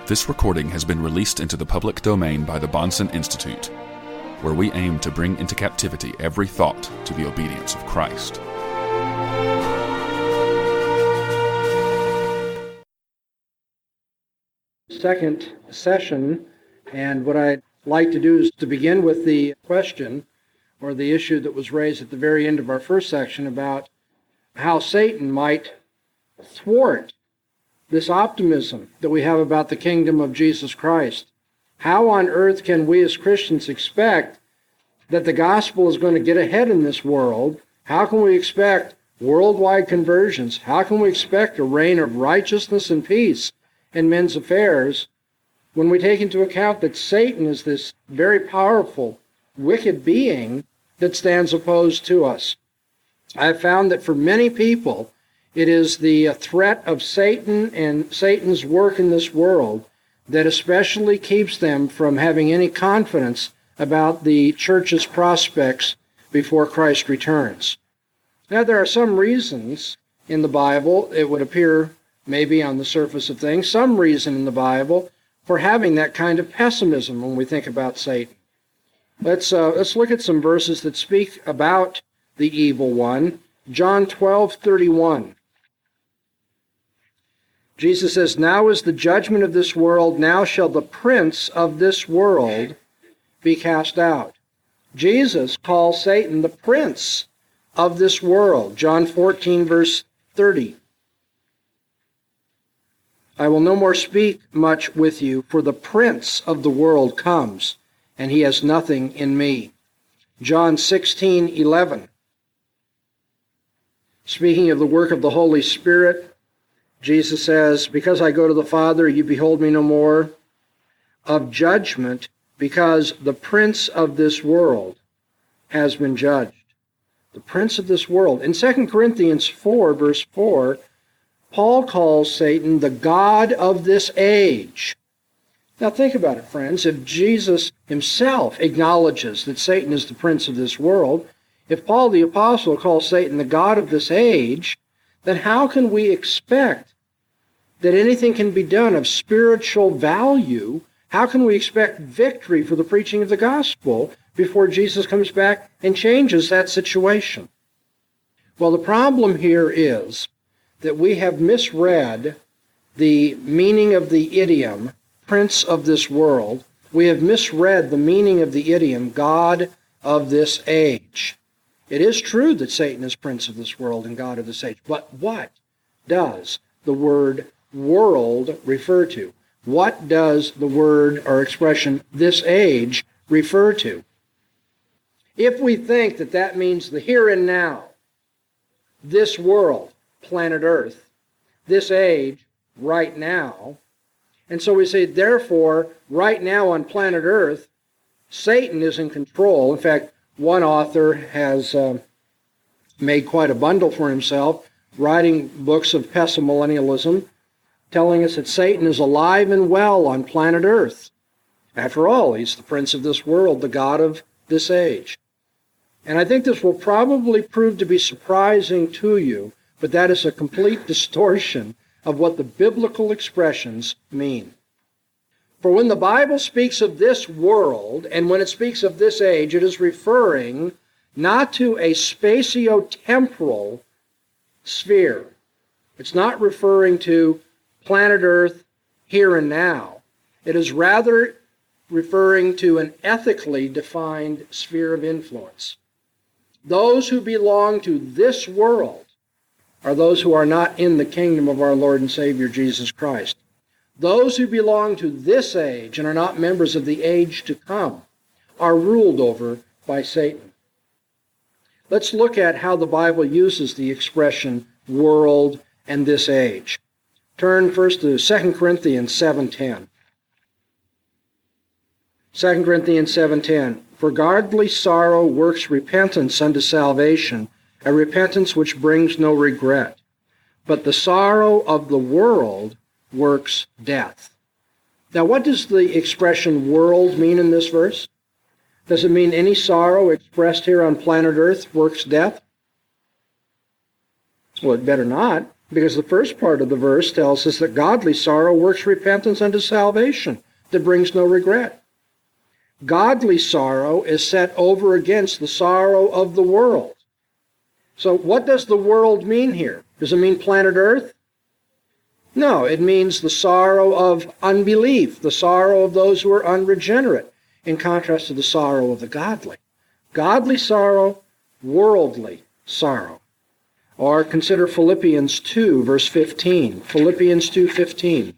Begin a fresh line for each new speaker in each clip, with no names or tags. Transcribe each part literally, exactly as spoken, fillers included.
This recording has been released into the public domain by the Bahnsen Institute, where we aim to bring into captivity every thought to the obedience of Christ.
Second session, and what I'd like to do is to begin with the question or the issue that was raised at the very end of our first section about how Satan might thwart this optimism that we have about the kingdom of Jesus Christ. How on earth can we as Christians expect that the gospel is going to get ahead in this world? How can we expect worldwide conversions? How can we expect a reign of righteousness and peace in men's affairs when we take into account that Satan is this very powerful, wicked being that stands opposed to us? I have found that for many people, it is the threat of Satan and Satan's work in this world that especially keeps them from having any confidence about the church's prospects before Christ returns. Now, there are some reasons in the Bible, it would appear maybe on the surface of things, some reason in the Bible for having that kind of pessimism when we think about Satan. Let's, uh, let's look at some verses that speak about the evil one. John twelve thirty-one. Jesus says, "Now is the judgment of this world, now shall the prince of this world be cast out." Jesus calls Satan the prince of this world. John fourteen, verse thirty. "I will no more speak much with you, for the prince of the world comes, and he has nothing in me." John sixteen, eleven. Speaking of the work of the Holy Spirit, Jesus says, "Because I go to the Father, you behold me no more. Of judgment, because the prince of this world has been judged." The prince of this world. In Second Corinthians four, verse four, Paul calls Satan the god of this age. Now think about it, friends. If Jesus himself acknowledges that Satan is the prince of this world, if Paul the apostle calls Satan the god of this age, then how can we expect that anything can be done of spiritual value? How can we expect victory for the preaching of the gospel before Jesus comes back and changes that situation? Well, the problem here is that we have misread the meaning of the idiom, prince of this world. We have misread the meaning of the idiom, God of this age. It is true that Satan is prince of this world and God of this age, but what does the word world refer to? What does the word or expression this age refer to? If we think that that means the here and now, this world, planet Earth, this age, right now, and so we say, therefore, right now on planet Earth, Satan is in control. In fact, one author has uh, made quite a bundle for himself, writing books of pessimillennialism, telling us that Satan is alive and well on planet Earth. After all, he's the prince of this world, the god of this age. And I think this will probably prove to be surprising to you, but that is a complete distortion of what the biblical expressions mean. For when the Bible speaks of this world, and when it speaks of this age, it is referring not to a spatio-temporal sphere. It's not referring to planet Earth here and now. It is rather referring to an ethically defined sphere of influence. Those who belong to this world are those who are not in the kingdom of our Lord and Savior Jesus Christ. Those who belong to this age and are not members of the age to come are ruled over by Satan. Let's look at how the Bible uses the expression world and this age. Turn first to Second Corinthians seven ten. Second Corinthians seven ten. "For godly sorrow works repentance unto salvation, a repentance which brings no regret. But the sorrow of the world works death." Now, what does the expression world mean in this verse? Does it mean any sorrow expressed here on planet Earth works death? Well, it better not. Because the first part of the verse tells us that godly sorrow works repentance unto salvation that brings no regret. Godly sorrow is set over against the sorrow of the world. So what does the world mean here? Does it mean planet Earth? No, it means the sorrow of unbelief, the sorrow of those who are unregenerate, in contrast to the sorrow of the godly. Godly sorrow, worldly sorrow. Or consider Philippians two, verse fifteen. Philippians two fifteen.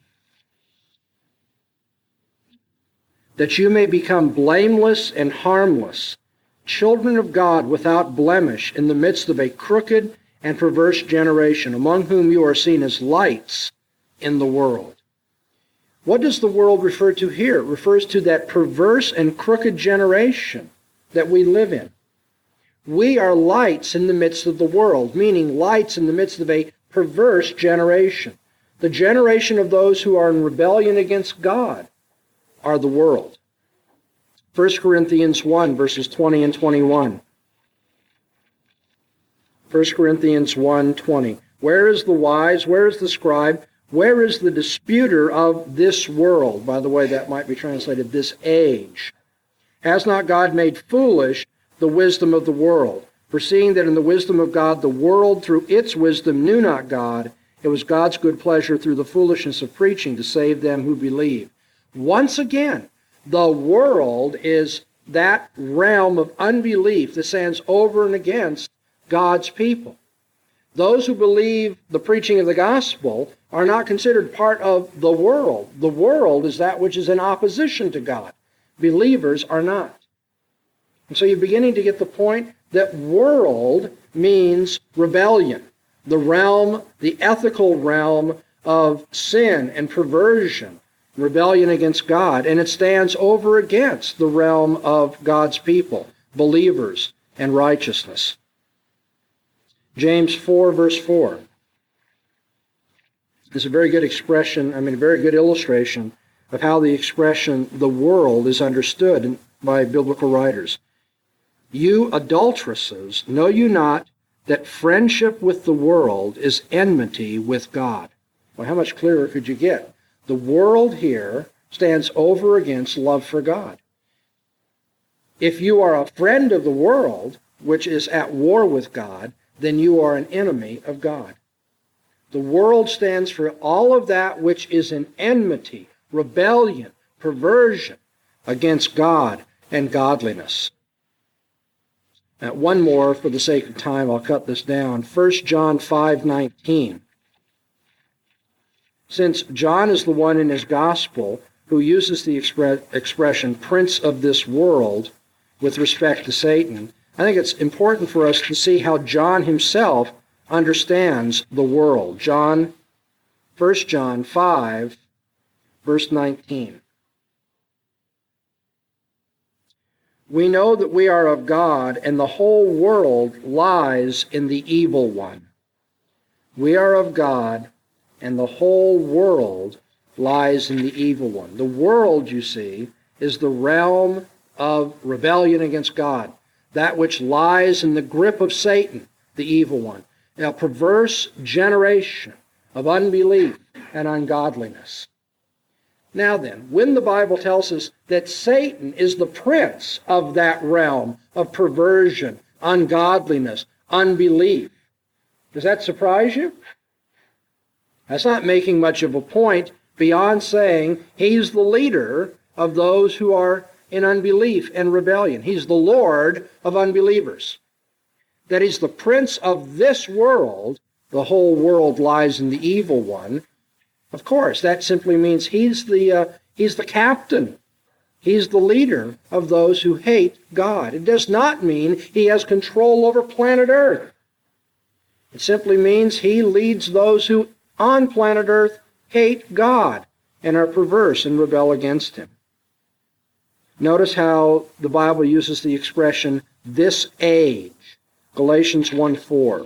That you may become blameless and harmless, children of God without blemish, in the midst of a crooked and perverse generation, among whom you are seen as lights in the world. What does the world refer to here? It refers to that perverse and crooked generation that we live in. We are lights in the midst of the world, meaning lights in the midst of a perverse generation. The generation of those who are in rebellion against God are the world. First Corinthians one, verses twenty and twenty-one. First Corinthians one, twenty. Where is the wise? Where is the scribe? Where is the disputer of this world? By the way, that might be translated this age. Has not God made foolish the wisdom of the world? For seeing that in the wisdom of God, the world through its wisdom knew not God, it was God's good pleasure through the foolishness of preaching to save them who believe. Once again, the world is that realm of unbelief that stands over and against God's people. Those who believe the preaching of the gospel are not considered part of the world. The world is that which is in opposition to God. Believers are not. And so you're beginning to get the point that world means rebellion, the realm, the ethical realm of sin and perversion, rebellion against God, and it stands over against the realm of God's people, believers, and righteousness. James four, verse four. It's a very good expression, I mean, a very good illustration of how the expression the world is understood by biblical writers. You adulteresses, know you not that friendship with the world is enmity with God? Well, how much clearer could you get? The world here stands over against love for God. If you are a friend of the world, which is at war with God, then you are an enemy of God. The world stands for all of that which is an enmity, rebellion, perversion against God and godliness. Now, one more, for the sake of time, I'll cut this down. First John five nineteen. Since John is the one in his gospel who uses the expre- expression prince of this world with respect to Satan, I think it's important for us to see how John himself understands the world. John, First John five, verse nineteen. We know that we are of God, and the whole world lies in the evil one. We are of God, and the whole world lies in the evil one. The world, you see, is the realm of rebellion against God, that which lies in the grip of Satan, the evil one, a perverse generation of unbelief and ungodliness. Now then, when the Bible tells us that Satan is the prince of that realm of perversion, ungodliness, unbelief, does that surprise you? That's not making much of a point beyond saying he's the leader of those who are in unbelief and rebellion. He's the Lord of unbelievers. That he's the prince of this world. The whole world lies in the evil one. Of course, that simply means he's the uh, he's the captain. He's the leader of those who hate God. It does not mean he has control over planet Earth. It simply means he leads those who on planet Earth hate God and are perverse and rebel against him. Notice how the Bible uses the expression this age. Galatians one four.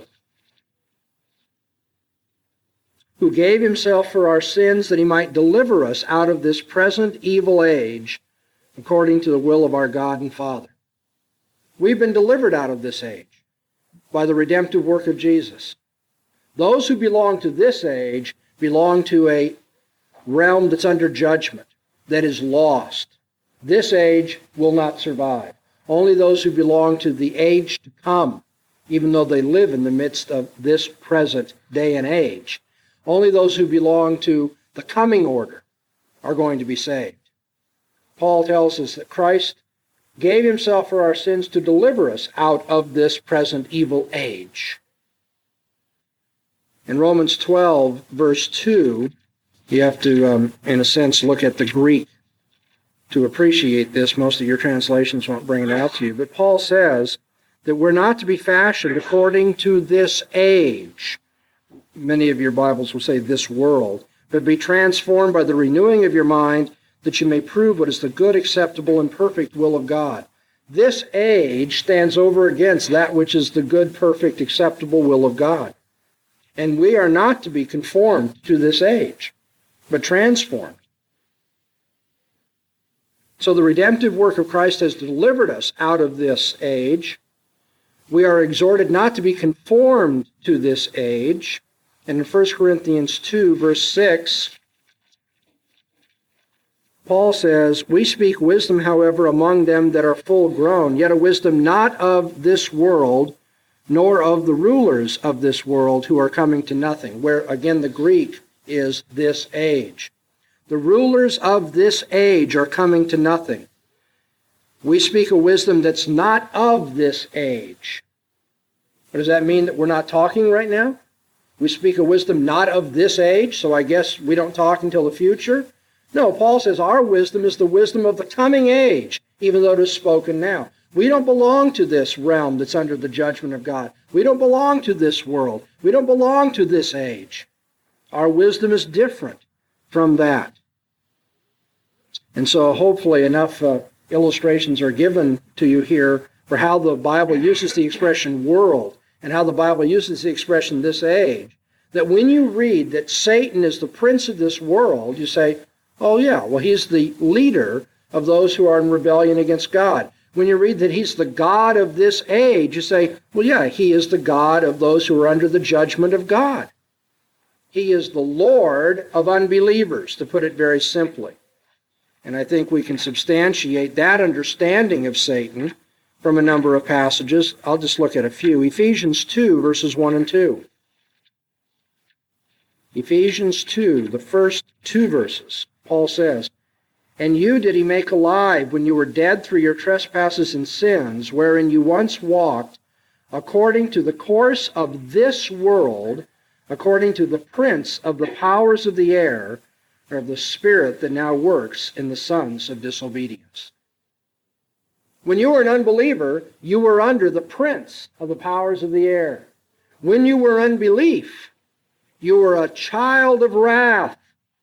Who gave himself for our sins that he might deliver us out of this present evil age, according to the will of our God and Father. We've been delivered out of this age by the redemptive work of Jesus. Those who belong to this age belong to a realm that's under judgment, that is lost. This age will not survive. Only those who belong to the age to come, even though they live in the midst of this present day and age, only those who belong to the coming order are going to be saved. Paul tells us that Christ gave himself for our sins to deliver us out of this present evil age. In Romans twelve, verse two, you have to, um, in a sense, look at the Greek to appreciate this. Most of your translations won't bring it out to you. But Paul says that we're not to be fashioned according to this age. Many of your Bibles will say this world. But be transformed by the renewing of your mind, that you may prove what is the good, acceptable, and perfect will of God. This age stands over against that which is the good, perfect, acceptable will of God. And we are not to be conformed to this age, but transformed. So the redemptive work of Christ has delivered us out of this age. We are exhorted not to be conformed to this age. And in First Corinthians two, verse six, Paul says, we speak wisdom, however, among them that are full grown, yet a wisdom not of this world, nor of the rulers of this world who are coming to nothing, where, again, the Greek is this age. The rulers of this age are coming to nothing. We speak a wisdom that's not of this age. What does that mean, that we're not talking right now? We speak a wisdom not of this age, so I guess we don't talk until the future? No, Paul says our wisdom is the wisdom of the coming age, even though it is spoken now. We don't belong to this realm that's under the judgment of God. We don't belong to this world. We don't belong to this age. Our wisdom is different from that. And so hopefully enough uh, illustrations are given to you here for how the Bible uses the expression world and how the Bible uses the expression this age, that when you read that Satan is the prince of this world, you say, oh yeah, well he's the leader of those who are in rebellion against God. When you read that he's the God of this age, you say, well yeah, he is the God of those who are under the judgment of God. He is the Lord of unbelievers, to put it very simply. And I think we can substantiate that understanding of Satan from a number of passages. I'll just look at a few. Ephesians two, verses one and two. Ephesians two, the first two verses, Paul says, and you did he make alive when you were dead through your trespasses and sins, wherein you once walked, according to the course of this world, according to the prince of the powers of the air, or of the spirit that now works in the sons of disobedience. When you were an unbeliever, you were under the prince of the powers of the air. When you were unbelief, you were a child of wrath.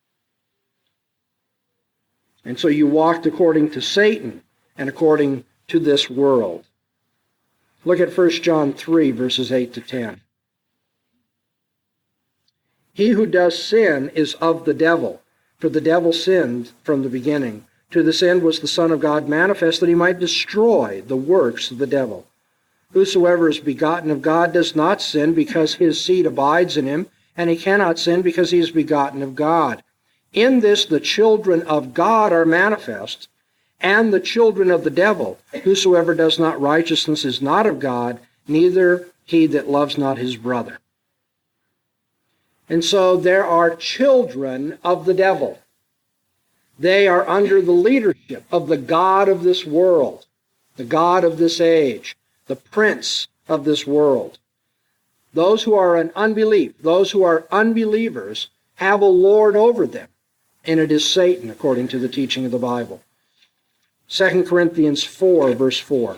And so you walked according to Satan and according to this world. Look at First John three, verses eight to ten. He who does sin is of the devil, for the devil sinned from the beginning. To this end was the Son of God manifest, that he might destroy the works of the devil. Whosoever is begotten of God does not sin, because his seed abides in him, and he cannot sin because he is begotten of God. In this the children of God are manifest, and the children of the devil. Whosoever does not righteousness is not of God, neither he that loves not his brother. And so there are children of the devil. They are under the leadership of the God of this world, the God of this age, the prince of this world. Those who are in unbelief, those who are unbelievers, have a lord over them, and it is Satan, according to the teaching of the Bible. Second Corinthians four, verse four.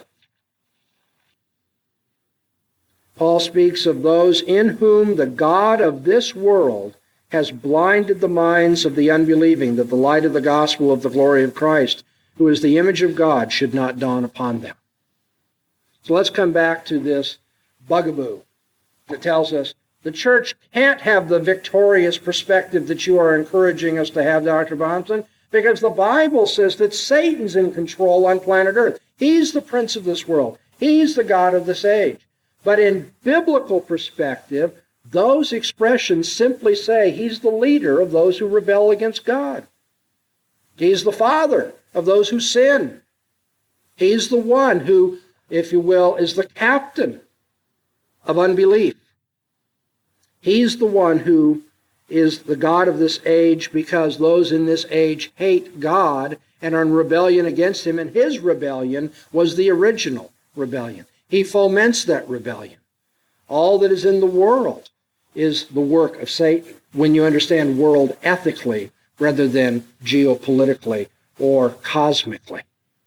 Paul speaks of those in whom the God of this world has blinded the minds of the unbelieving, that the light of the gospel of the glory of Christ, who is the image of God, should not dawn upon them. So let's come back to this bugaboo that tells us the church can't have the victorious perspective that you are encouraging us to have, Doctor Bahnsen, because the Bible says that Satan's in control on planet Earth. He's the prince of this world. He's the God of this age. But in biblical perspective, Those expressions simply say he's the leader of those who rebel against God. He's the father of those who sin. He's the one who, if you will, is the captain of unbelief. He's the one who is the God of this age because those in this age hate God and are in rebellion against him, and his rebellion was the original rebellion. He foments that rebellion. All that is in the world is the work of Satan when you understand world ethically rather than geopolitically or cosmically.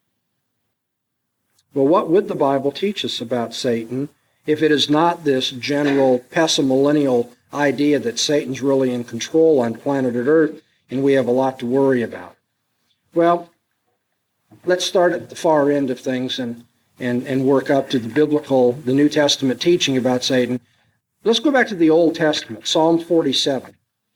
Well, what would the Bible teach us about Satan if it is not this general pessimillennial idea that Satan's really in control on planet Earth and we have a lot to worry about? Well, let's start at the far end of things and, and, and work up to the biblical, the New Testament teaching about Satan. Let's go back to the Old Testament, Psalm forty-seven.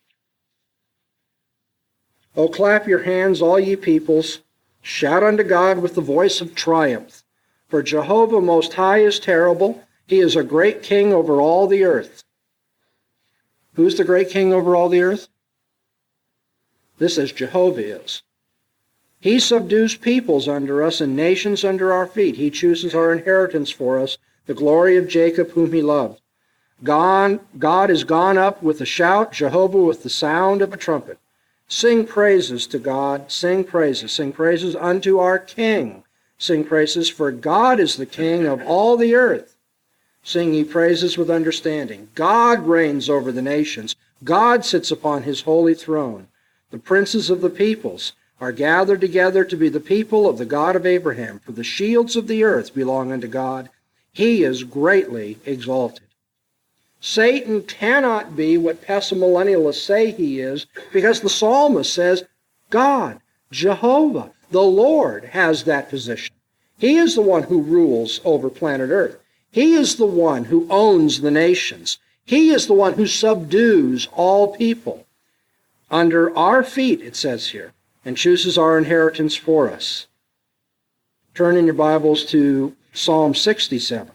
"O clap your hands, all ye peoples. Shout unto God with the voice of triumph. For Jehovah Most High is terrible. He is a great king over all the earth." Who's the great king over all the earth? This is Jehovah is. "He subdues peoples under us and nations under our feet. He chooses our inheritance for us, the glory of Jacob whom he loved. God, God is gone up with a shout, Jehovah with the sound of a trumpet. Sing praises to God, sing praises, sing praises unto our King. Sing praises, for God is the King of all the earth. Sing ye praises with understanding. God reigns over the nations. God sits upon his holy throne. The princes of the peoples are gathered together to be the people of the God of Abraham. For the shields of the earth belong unto God. He is greatly exalted." Satan cannot be what pessimillennialists say he is, because the psalmist says God, Jehovah, the Lord, has that position. He is the one who rules over planet Earth. He is the one who owns the nations. He is the one who subdues all people under our feet, it says here, and chooses our inheritance for us. Turn in your Bibles to Psalm sixty-seven.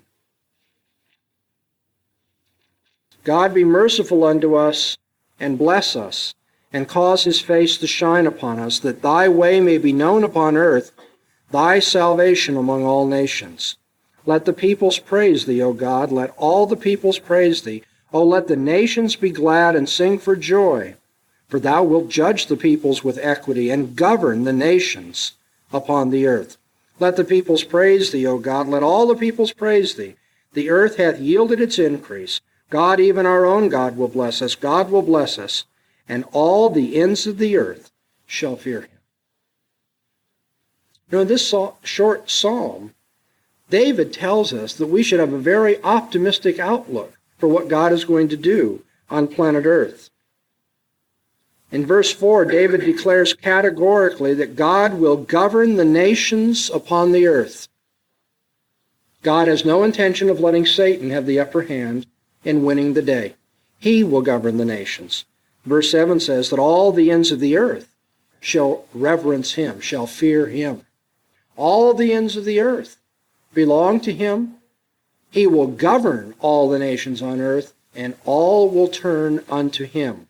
"God be merciful unto us, and bless us, and cause his face to shine upon us, that thy way may be known upon earth, thy salvation among all nations. Let the peoples praise thee, O God, let all the peoples praise thee. O let the nations be glad and sing for joy, for thou wilt judge the peoples with equity, and govern the nations upon the earth. Let the peoples praise thee, O God, let all the peoples praise thee. The earth hath yielded its increase. God, even our own God, will bless us. God will bless us, and all the ends of the earth shall fear him." Now, in this short psalm, David tells us that we should have a very optimistic outlook for what God is going to do on planet Earth. In verse four, David declares categorically that God will govern the nations upon the earth. God has no intention of letting Satan have the upper hand in winning the day. He will govern the nations. Verse seven says that all the ends of the earth shall reverence him, shall fear him. All the ends of the earth belong to him. He will govern all the nations on earth, and all will turn unto him.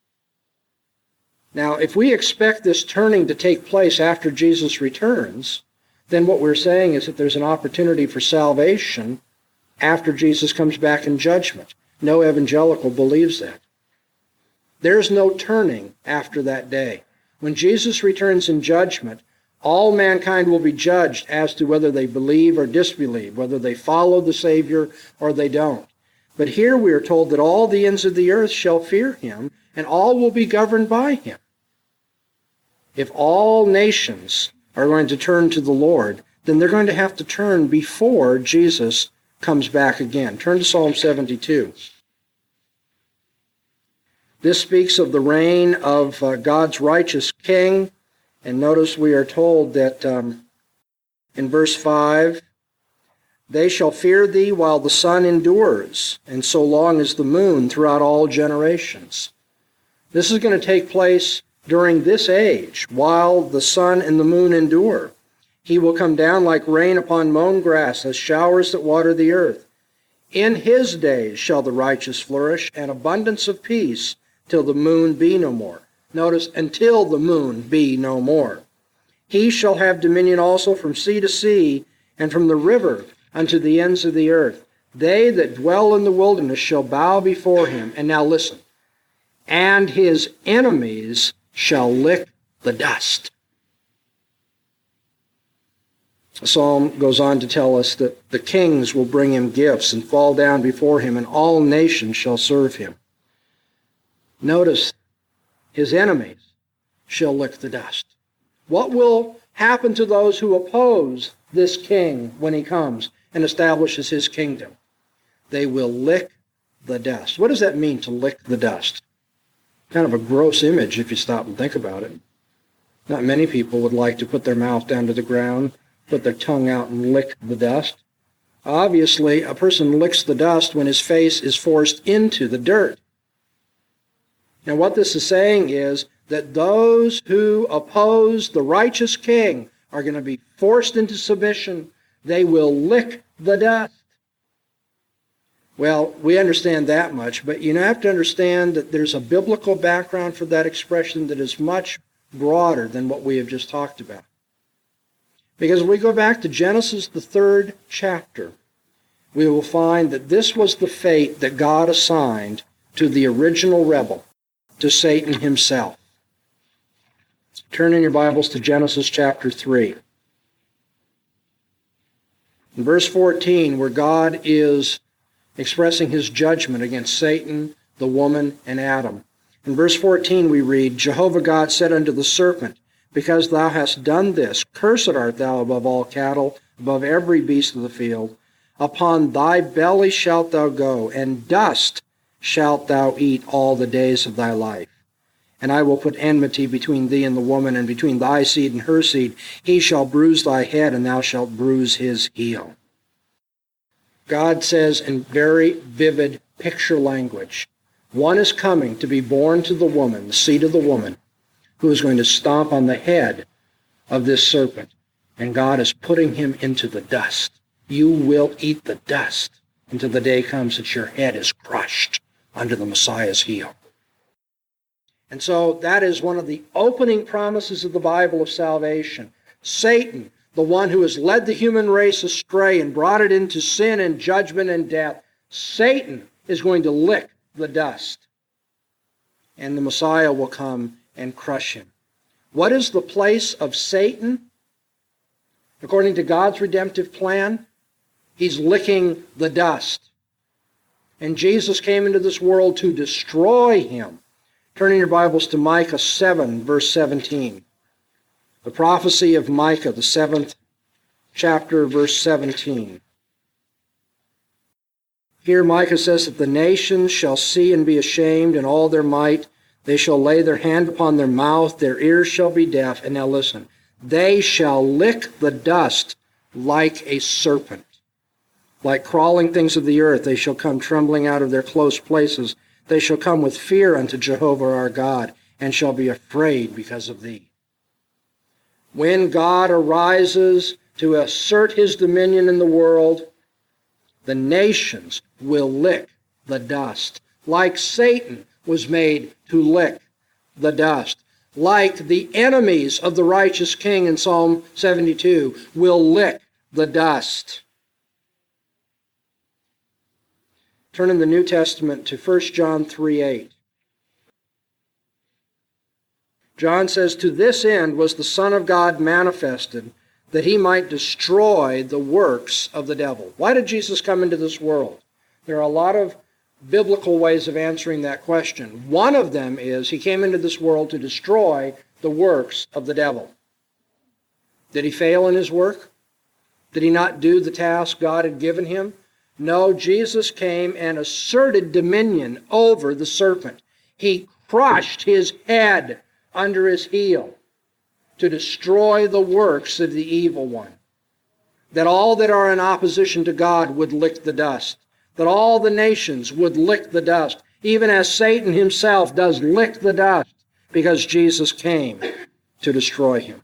Now, if we expect this turning to take place after Jesus returns, then what we're saying is that there's an opportunity for salvation after Jesus comes back in judgment. No evangelical believes that. There's no turning after that day. When Jesus returns in judgment, all mankind will be judged as to whether they believe or disbelieve, whether they follow the Savior or they don't. But here we are told that all the ends of the earth shall fear him, and all will be governed by him. If all nations are going to turn to the Lord, then they're going to have to turn before Jesus comes back again. Turn to Psalm seventy-two. This speaks of the reign of uh, God's righteous king. And notice we are told that um, in verse five, "They shall fear thee while the sun endures, and so long as the moon throughout all generations." This is going to take place during this age, while the sun and the moon endure. "He will come down like rain upon mown grass, as showers that water the earth. In his days shall the righteous flourish, and abundance of peace, till the moon be no more. Notice, until the moon be no more. He shall have dominion also from sea to sea, and from the river unto the ends of the earth. They that dwell in the wilderness shall bow before him. And now listen. And his enemies shall lick the dust. The psalm goes on to tell us that the kings will bring him gifts and fall down before him, and all nations shall serve him. Notice, his enemies shall lick the dust. What will happen to those who oppose this king when he comes and establishes his kingdom? They will lick the dust. What does that mean, to lick the dust? Kind of a gross image if you stop and think about it. Not many people would like to put their mouth down to the ground, put their tongue out and lick the dust. Obviously, a person licks the dust when his face is forced into the dirt. Now, what this is saying is that those who oppose the righteous king are going to be forced into submission. They will lick the dust. Well, we understand that much, but you have to understand that there's a biblical background for that expression that is much broader than what we have just talked about. Because if we go back to Genesis, the third chapter, we will find that this was the fate that God assigned to the original rebel, to Satan himself. Turn in your Bibles to Genesis chapter three. In verse fourteen, where God is expressing his judgment against Satan, the woman, and Adam. In verse fourteen we read, Jehovah God said unto the serpent, Because thou hast done this, cursed art thou above all cattle, above every beast of the field. Upon thy belly shalt thou go, and dust shalt thou eat all the days of thy life. And I will put enmity between thee and the woman, and between thy seed and her seed. He shall bruise thy head, and thou shalt bruise his heel. God says in very vivid picture language, one is coming to be born to the woman, the seed of the woman, who is going to stomp on the head of this serpent. And God is putting him into the dust. You will eat the dust until the day comes that your head is crushed under the Messiah's heel. And so that is one of the opening promises of the Bible of salvation. Satan, the one who has led the human race astray and brought it into sin and judgment and death, Satan is going to lick the dust. And the Messiah will come and crush him. What is the place of Satan? According to God's redemptive plan, he's licking the dust. And Jesus came into this world to destroy him. Turn in your Bibles to Micah seven, verse seventeen. The prophecy of Micah, the seventh chapter, verse seventeen. Here Micah says that the nations shall see and be ashamed in all their might. They shall lay their hand upon their mouth, their ears shall be deaf. And now listen, they shall lick the dust like a serpent. Like crawling things of the earth, they shall come trembling out of their close places. They shall come with fear unto Jehovah our God, and shall be afraid because of thee. When God arises to assert his dominion in the world, the nations will lick the dust, like Satan was made to lick the dust, like the enemies of the righteous king in Psalm seventy-two will lick the dust. Turn in the New Testament to First John three eight. John says, To this end was the Son of God manifested, that he might destroy the works of the devil. Why did Jesus come into this world? There are a lot of biblical ways of answering that question. One of them is he came into this world to destroy the works of the devil. Did he fail in his work? Did he not do the task God had given him? No, Jesus came and asserted dominion over the serpent. He crushed his head under his heel to destroy the works of the evil one. That all that are in opposition to God would lick the dust. That all the nations would lick the dust, even as Satan himself does lick the dust, because Jesus came to destroy him.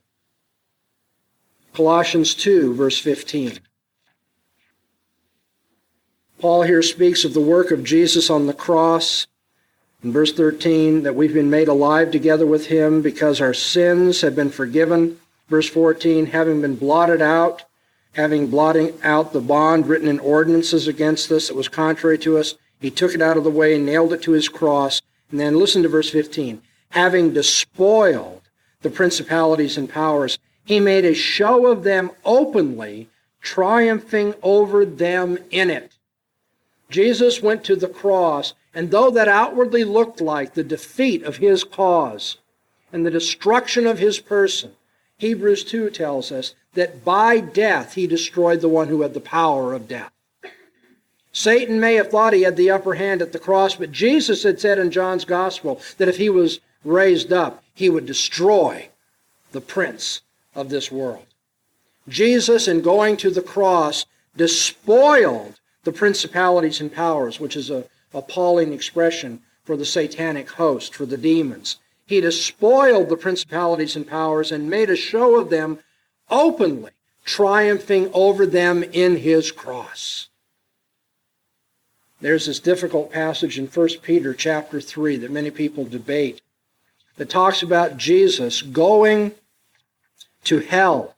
Colossians two, verse fifteen. Paul here speaks of the work of Jesus on the cross. In verse thirteen, that we've been made alive together with him because our sins have been forgiven. Verse fourteen, having been blotted out, having blotting out the bond written in ordinances against us that was contrary to us, he took it out of the way and nailed it to his cross. And then listen to verse fifteen. Having despoiled the principalities and powers, he made a show of them openly, triumphing over them in it. Jesus went to the cross, and though that outwardly looked like the defeat of his cause and the destruction of his person, Hebrews two tells us that by death he destroyed the one who had the power of death. Satan may have thought he had the upper hand at the cross, but Jesus had said in John's Gospel that if he was raised up, he would destroy the prince of this world. Jesus, in going to the cross, despoiled the principalities and powers, which is a appalling expression for the satanic host, for the demons. He despoiled the principalities and powers and made a show of them openly, triumphing over them in his cross. There's this difficult passage in First Peter chapter three that many people debate that talks about Jesus going to hell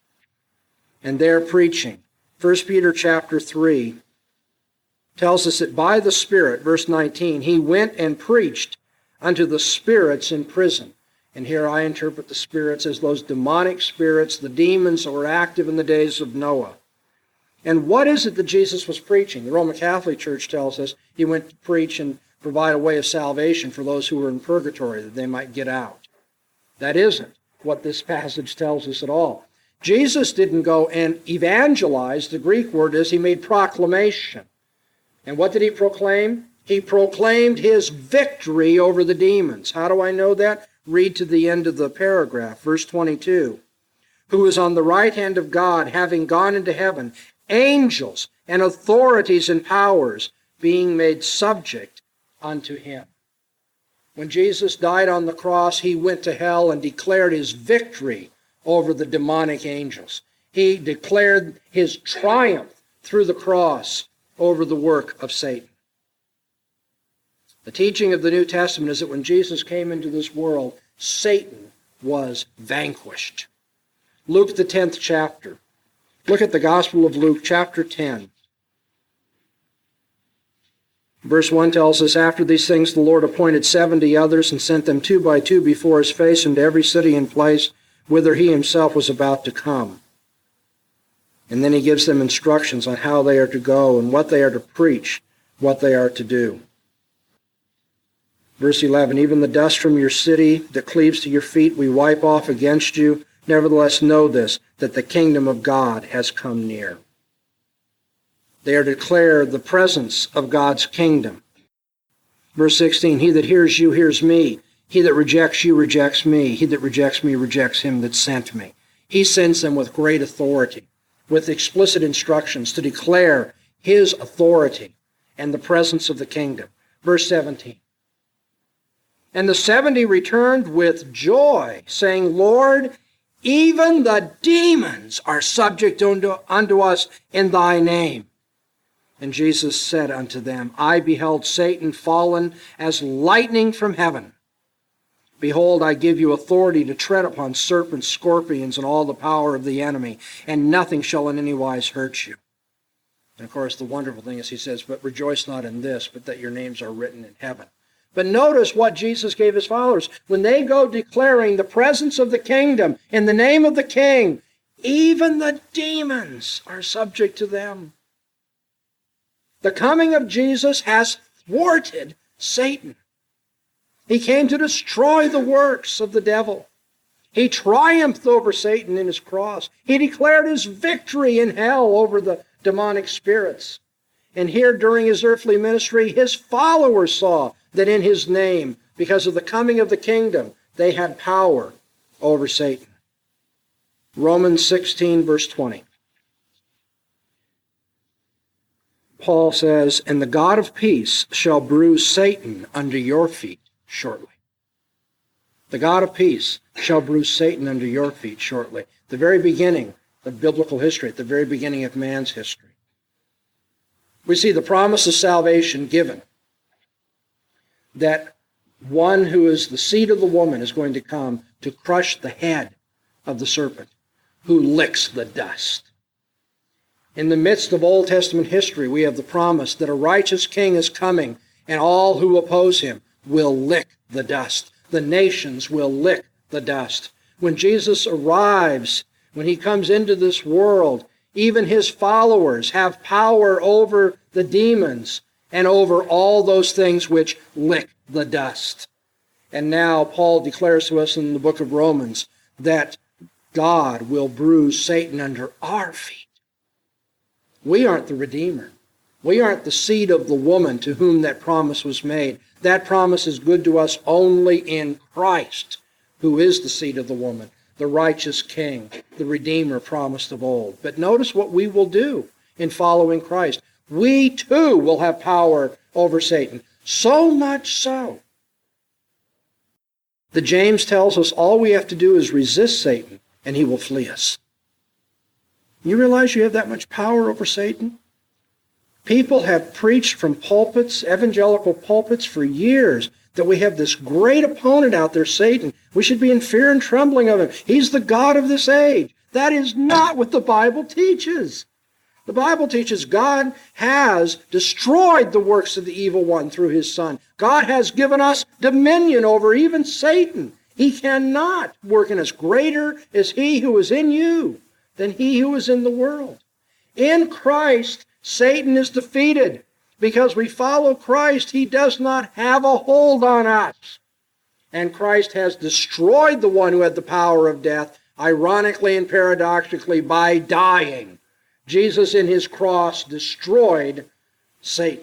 and there preaching. First Peter chapter three tells us that by the Spirit, verse nineteen, he went and preached unto the spirits in prison. And here I interpret the spirits as those demonic spirits, the demons that were active in the days of Noah. And what is it that Jesus was preaching? The Roman Catholic Church tells us he went to preach and provide a way of salvation for those who were in purgatory, that they might get out. That isn't what this passage tells us at all. Jesus didn't go and evangelize. The Greek word is he made proclamation. And what did he proclaim? He proclaimed his victory over the demons. How do I know that? Read to the end of the paragraph, verse twenty-two. Who is on the right hand of God, having gone into heaven, angels and authorities and powers being made subject unto him. When Jesus died on the cross, he went to hell and declared his victory over the demonic angels. He declared his triumph through the cross over the work of Satan. The teaching of the New Testament is that when Jesus came into this world, Satan was vanquished. Luke, the tenth chapter. Look at the Gospel of Luke, chapter ten. Verse one tells us, after these things the Lord appointed seventy others and sent them two by two before his face into every city and place whither he himself was about to come. And then he gives them instructions on how they are to go and what they are to preach, what they are to do. Verse eleven, even the dust from your city that cleaves to your feet we wipe off against you. Nevertheless know this, that the kingdom of God has come near. They are to declare the presence of God's kingdom. Verse sixteen, he that hears you hears me. He that rejects you rejects me. He that rejects me rejects him that sent me. He sends them with great authority, with explicit instructions to declare his authority and the presence of the kingdom. Verse seventeen. And the seventy returned with joy, saying, Lord, even the demons are subject unto, unto us in thy name. And Jesus said unto them, I beheld Satan fallen as lightning from heaven. Behold, I give you authority to tread upon serpents, scorpions, and all the power of the enemy, and nothing shall in any wise hurt you. And of course, the wonderful thing is he says, but rejoice not in this, but that your names are written in heaven. But notice what Jesus gave his followers. When they go declaring the presence of the kingdom in the name of the king, even the demons are subject to them. The coming of Jesus has thwarted Satan. He came to destroy the works of the devil. He triumphed over Satan in his cross. He declared his victory in hell over the demonic spirits. And here during his earthly ministry, his followers saw that in his name, because of the coming of the kingdom, they had power over Satan. Romans sixteen, verse twenty. Paul says, and the God of peace shall bruise Satan under your feet shortly. The God of peace shall bruise Satan under your feet shortly. The very beginning of biblical history, at the very beginning of man's history. We see the promise of salvation given, that one who is the seed of the woman is going to come to crush the head of the serpent, who licks the dust. In the midst of Old Testament history, we have the promise that a righteous king is coming, and all who oppose him will lick the dust. The nations will lick the dust. When Jesus arrives, when he comes into this world, even his followers have power over the demons and over all those things which lick the dust. And now Paul declares to us in the book of Romans that God will bruise Satan under our feet. We aren't the Redeemer. We aren't the seed of the woman to whom that promise was made. That promise is good to us only in Christ, who is the seed of the woman, the righteous king, the Redeemer promised of old. But notice what we will do in following Christ. We too will have power over Satan. So much so that James tells us all we have to do is resist Satan and he will flee us. You realize you have that much power over Satan? People have preached from pulpits, evangelical pulpits, for years that we have this great opponent out there, Satan. We should be in fear and trembling of him. He's the God of this age. That is not what the Bible teaches. The Bible teaches God has destroyed the works of the evil one through his Son. God has given us dominion over even Satan. He cannot work in us. Greater is he who is in you than he who is in the world. In Christ, Satan is defeated. Because we follow Christ, he does not have a hold on us. And Christ has destroyed the one who had the power of death, ironically and paradoxically, by dying. Jesus in his cross destroyed Satan.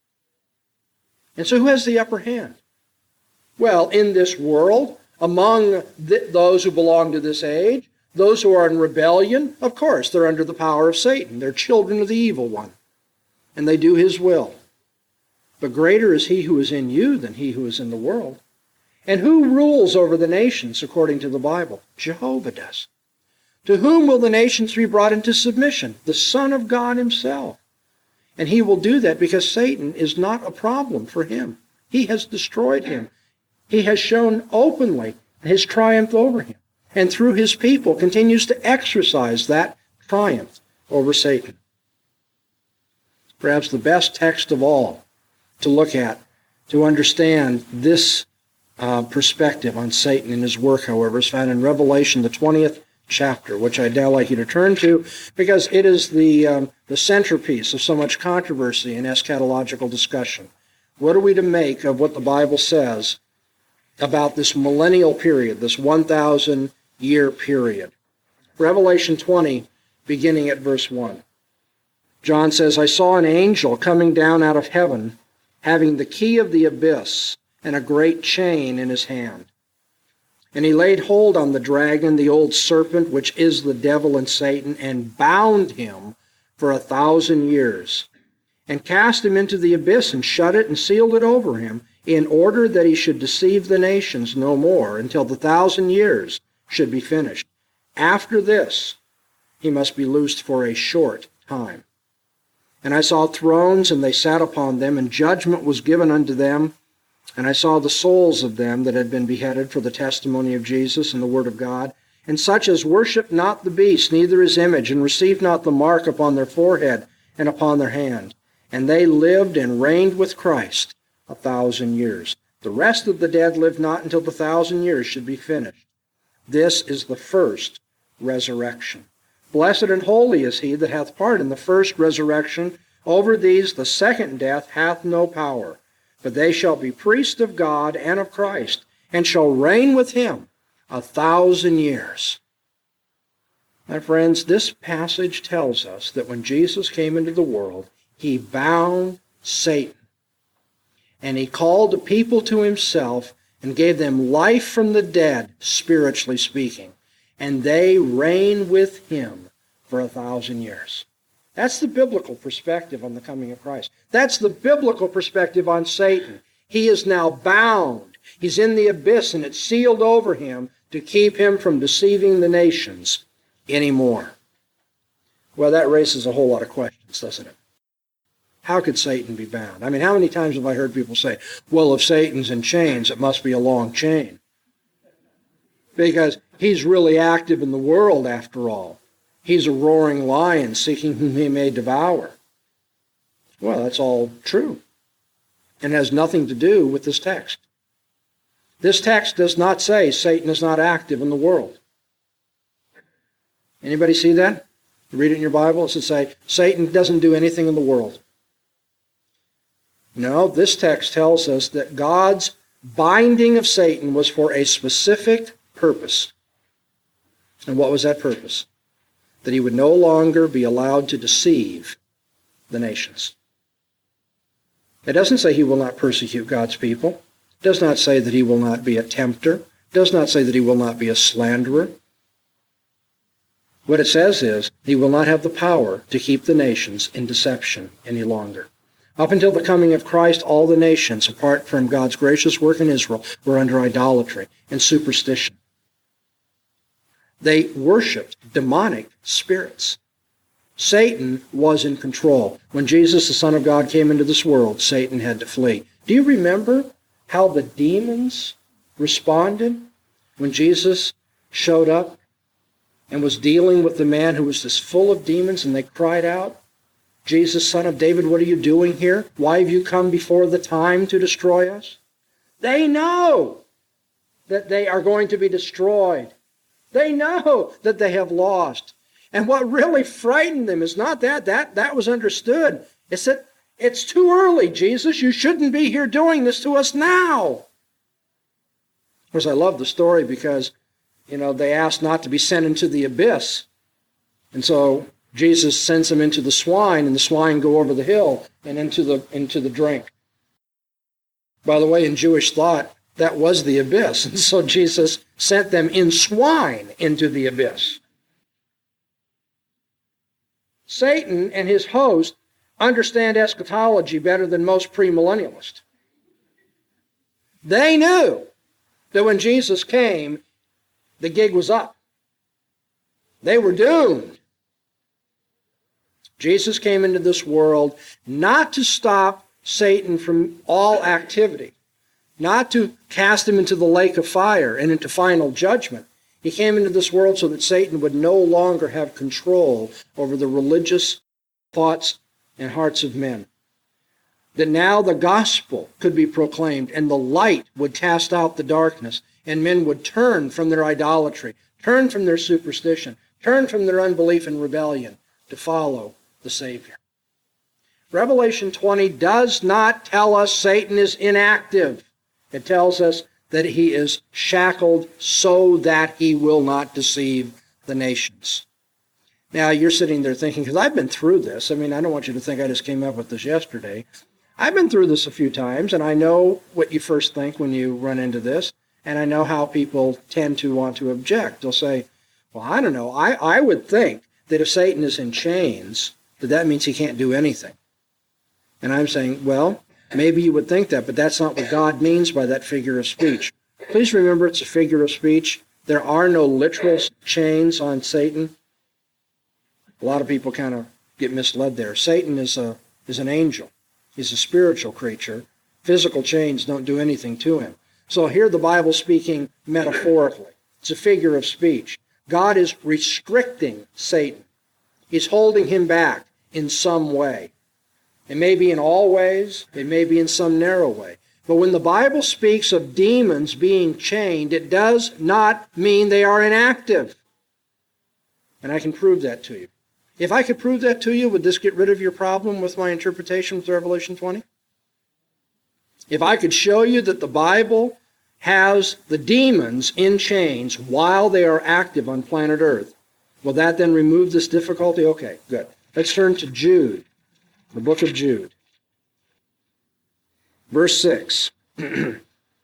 And so who has the upper hand? Well, in this world, among th- those who belong to this age, those who are in rebellion, of course, they're under the power of Satan. They're children of the evil one. And they do his will. But greater is he who is in you than he who is in the world. And who rules over the nations according to the Bible? Jehovah does. To whom will the nations be brought into submission? The Son of God himself. And he will do that because Satan is not a problem for him. He has destroyed him. He has shown openly his triumph over him. And through his people continues to exercise that triumph over Satan. Perhaps the best text of all to look at, to understand this uh, perspective on Satan and his work, however, is found in Revelation, the twentieth chapter, which I'd now like you to turn to, because it is the, um, the centerpiece of so much controversy and eschatological discussion. What are we to make of what the Bible says about this millennial period, this one thousand year period? Revelation twenty, beginning at verse one. John says, I saw an angel coming down out of heaven, having the key of the abyss and a great chain in his hand. And he laid hold on the dragon, the old serpent, which is the devil and Satan, and bound him for a thousand years, and cast him into the abyss, and shut it and sealed it over him, in order that he should deceive the nations no more, until the thousand years should be finished. After this, he must be loosed for a short time. And I saw thrones, and they sat upon them, and judgment was given unto them. And I saw the souls of them that had been beheaded for the testimony of Jesus and the word of God, and such as worship not the beast, neither his image, and received not the mark upon their forehead and upon their hand. And they lived and reigned with Christ a thousand years. The rest of the dead lived not until the thousand years should be finished. This is the first resurrection. Blessed and holy is he that hath part in the first resurrection. Over these the second death hath no power. But they shall be priests of God and of Christ, and shall reign with him a thousand years. My friends, this passage tells us that when Jesus came into the world, he bound Satan. And he called the people to himself and gave them life from the dead, spiritually speaking. And they reign with him for a thousand years. That's the biblical perspective on the coming of Christ. That's the biblical perspective on Satan. He is now bound. He's in the abyss, and it's sealed over him to keep him from deceiving the nations anymore. Well, that raises a whole lot of questions, doesn't it? How could Satan be bound? I mean, how many times have I heard people say, well, if Satan's in chains, it must be a long chain. Because he's really active in the world, after all. He's a roaring lion seeking whom he may devour. Well, that's all true. And has nothing to do with this text. This text does not say Satan is not active in the world. Anybody see that? Read it in your Bible. It says say, Satan doesn't do anything in the world. No, this text tells us that God's binding of Satan was for a specific purpose. And what was that purpose? That he would no longer be allowed to deceive the nations. It doesn't say he will not persecute God's people. It does not say that he will not be a tempter. It does not say that he will not be a slanderer. What it says is he will not have the power to keep the nations in deception any longer. Up until the coming of Christ, all the nations, apart from God's gracious work in Israel, were under idolatry and superstition. They worshipped demonic spirits. Satan was in control. When Jesus, the Son of God, came into this world, Satan had to flee. Do you remember how the demons responded when Jesus showed up and was dealing with the man who was just full of demons, and they cried out, Jesus, Son of David, what are you doing here? Why have you come before the time to destroy us? They know that they are going to be destroyed. They know that they have lost. And what really frightened them is not that. That, that was understood. It's that it's too early, Jesus. You shouldn't be here doing this to us now. Of course, I love the story because, you know, they asked not to be sent into the abyss. And so Jesus sends them into the swine, and the swine go over the hill and into the, into the drink. By the way, in Jewish thought, that was the abyss. And so Jesus sent them in swine into the abyss. Satan and his host understand eschatology better than most premillennialists. They knew that when Jesus came, the gig was up. They were doomed. Jesus came into this world not to stop Satan from all activity, not to cast him into the lake of fire and into final judgment. He came into this world so that Satan would no longer have control over the religious thoughts and hearts of men. That now the gospel could be proclaimed, and the light would cast out the darkness, and men would turn from their idolatry, turn from their superstition, turn from their unbelief and rebellion to follow the Savior. Revelation twenty does not tell us Satan is inactive. It tells us that he is shackled so that he will not deceive the nations. Now, you're sitting there thinking, because I've been through this. I mean, I don't want you to think I just came up with this yesterday. I've been through this a few times, and I know what you first think when you run into this, and I know how people tend to want to object. They'll say, well, I don't know. I, I would think that if Satan is in chains, that that means he can't do anything. And I'm saying, well, maybe you would think that, but that's not what God means by that figure of speech. Please remember it's a figure of speech. There are no literal chains on Satan. A lot of people kind of get misled there. Satan is a is an angel. He's a spiritual creature. Physical chains don't do anything to him. So here the Bible's speaking metaphorically. It's a figure of speech. God is restricting Satan. He's holding him back in some way. It may be in all ways. It may be in some narrow way. But when the Bible speaks of demons being chained, it does not mean they are inactive. And I can prove that to you. If I could prove that to you, would this get rid of your problem with my interpretation of Revelation twenty? If I could show you that the Bible has the demons in chains while they are active on planet Earth, will that then remove this difficulty? Okay, good. Let's turn to Jude, the book of Jude. Verse six. And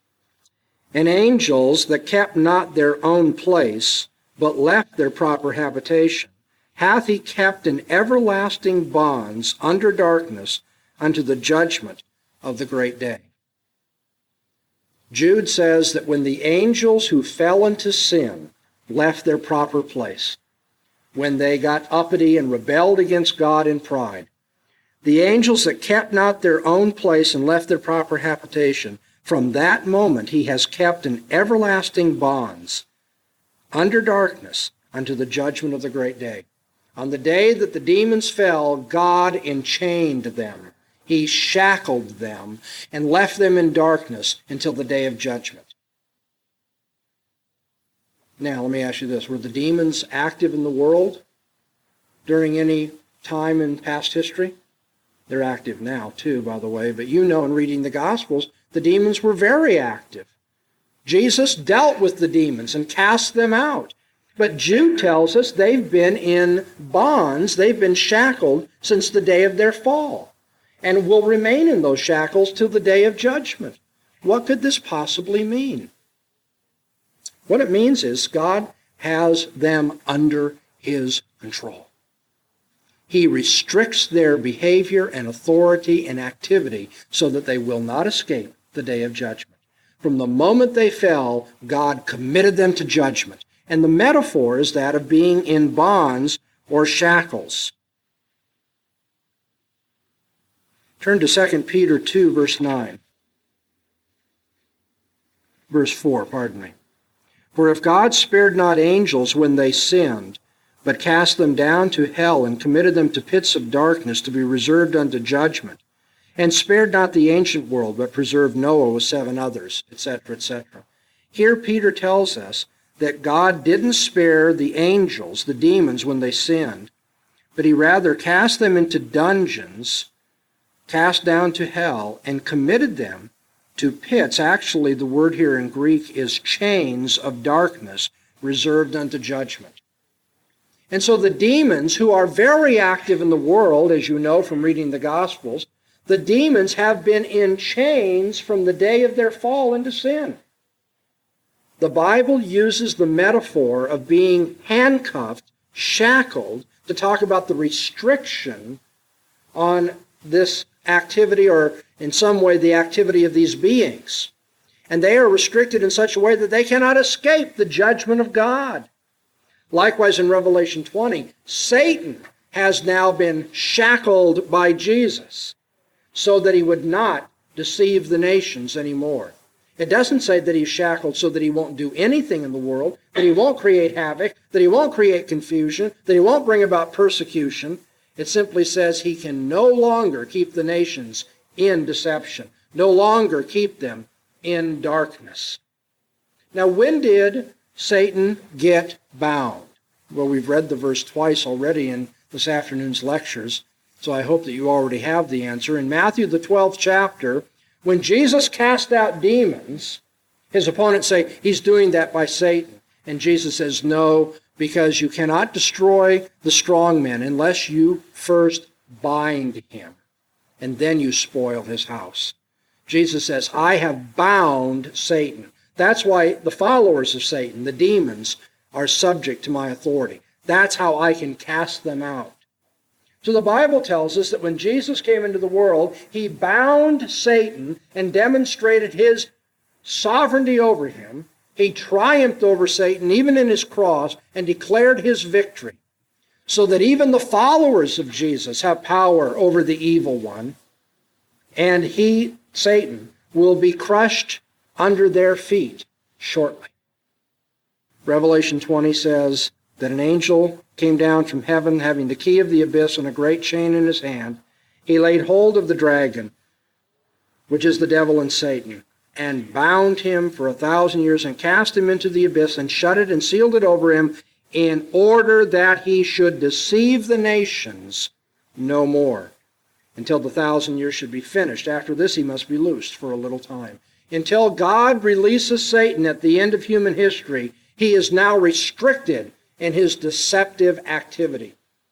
angels that kept not their own place, but left their proper habitation, hath he kept in everlasting bonds under darkness unto the judgment of the great day. Jude says that when the angels who fell into sin left their proper place, when they got uppity and rebelled against God in pride, The angels that kept not their own place and left their proper habitation, from that moment he has kept in everlasting bonds under darkness unto the judgment of the great day. On the day that the demons fell, God enchained them. He shackled them and left them in darkness until the day of judgment. Now, let me ask you this. Were the demons active in the world during any time in past history? They're active now, too, by the way. But you know, in reading the Gospels, the demons were very active. Jesus dealt with the demons and cast them out. But Jude tells us they've been in bonds, they've been shackled since the day of their fall, and will remain in those shackles till the day of judgment. What could this possibly mean? What it means is God has them under his control. He restricts their behavior and authority and activity so that they will not escape the day of judgment. From the moment they fell, God committed them to judgment. And the metaphor is that of being in bonds or shackles. Turn to Second Peter two, verse nine. Verse four, pardon me. For if God spared not angels when they sinned, but cast them down to hell and committed them to pits of darkness to be reserved unto judgment, and spared not the ancient world, but preserved Noah with seven others, et cetera, et cetera. Here Peter tells us that God didn't spare the angels, the demons, when they sinned, but he rather cast them into dungeons, cast down to hell, and committed them to pits. Actually, the word here in Greek is chains of darkness reserved unto judgment. And so the demons, who are very active in the world, as you know from reading the Gospels, the demons have been in chains from the day of their fall into sin. The Bible uses the metaphor of being handcuffed, shackled, to talk about the restriction on this activity, or in some way the activity of these beings. And they are restricted in such a way that they cannot escape the judgment of God. Likewise, in Revelation twenty, Satan has now been shackled by Jesus so that he would not deceive the nations anymore. It doesn't say that he's shackled so that he won't do anything in the world, that he won't create havoc, that he won't create confusion, that he won't bring about persecution. It simply says he can no longer keep the nations in deception, no longer keep them in darkness. Now, when did Satan get bound? Well, we've read the verse twice already in this afternoon's lectures, so I hope that you already have the answer. In Matthew, the twelfth chapter, when Jesus cast out demons, his opponents say he's doing that by Satan. And Jesus says, no, because you cannot destroy the strong man unless you first bind him, and then you spoil his house. Jesus says, I have bound Satan. That's why the followers of Satan, the demons, are subject to my authority. That's how I can cast them out. So the Bible tells us that when Jesus came into the world, he bound Satan and demonstrated his sovereignty over him. He triumphed over Satan, even in his cross, and declared his victory, so that even the followers of Jesus have power over the evil one, and he, Satan, will be crushed under their feet shortly. Revelation twenty says that an angel came down from heaven having the key of the abyss and a great chain in his hand. He laid hold of the dragon, which is the devil and Satan, and bound him for a thousand years and cast him into the abyss and shut it and sealed it over him in order that he should deceive the nations no more until the thousand years should be finished. After this he must be loosed for a little time. Until God releases Satan at the end of human history, he is now restricted in his deceptive activity.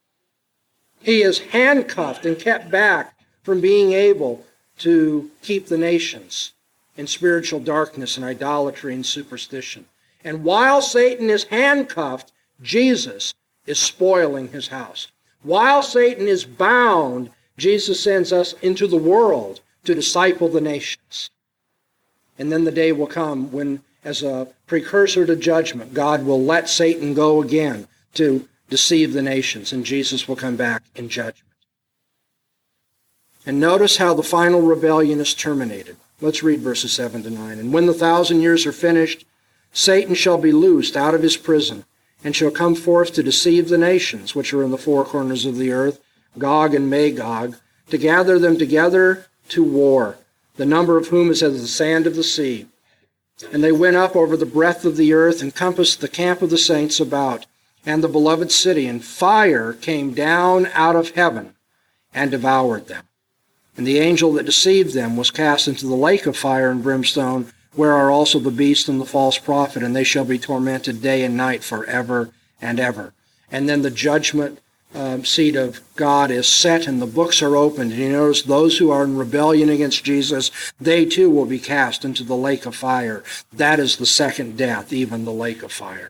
He is handcuffed and kept back from being able to keep the nations in spiritual darkness and idolatry and superstition. And while Satan is handcuffed, Jesus is spoiling his house. While Satan is bound, Jesus sends us into the world to disciple the nations. And then the day will come when, as a precursor to judgment, God will let Satan go again to deceive the nations, and Jesus will come back in judgment. And notice how the final rebellion is terminated. Let's read verses seven to nine. And when the thousand years are finished, Satan shall be loosed out of his prison, and shall come forth to deceive the nations which are in the four corners of the earth, Gog and Magog, to gather them together to war, the number of whom is as the sand of the sea. And they went up over the breadth of the earth, and compassed the camp of the saints about, and the beloved city, and fire came down out of heaven, and devoured them. And the angel that deceived them was cast into the lake of fire and brimstone, where are also the beast and the false prophet, and they shall be tormented day and night forever and ever. And then the judgment um, seat of God is set, and the books are opened. And you notice those who are in rebellion against Jesus, they too will be cast into the lake of fire. That is the second death, even the lake of fire.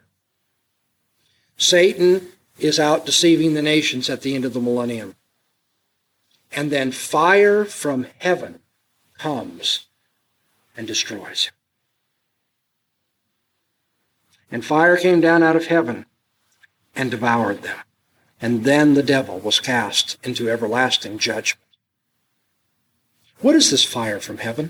Satan is out deceiving the nations at the end of the millennium. And then fire from heaven comes and destroys him. And fire came down out of heaven and devoured them. And then the devil was cast into everlasting judgment. What is this fire from heaven?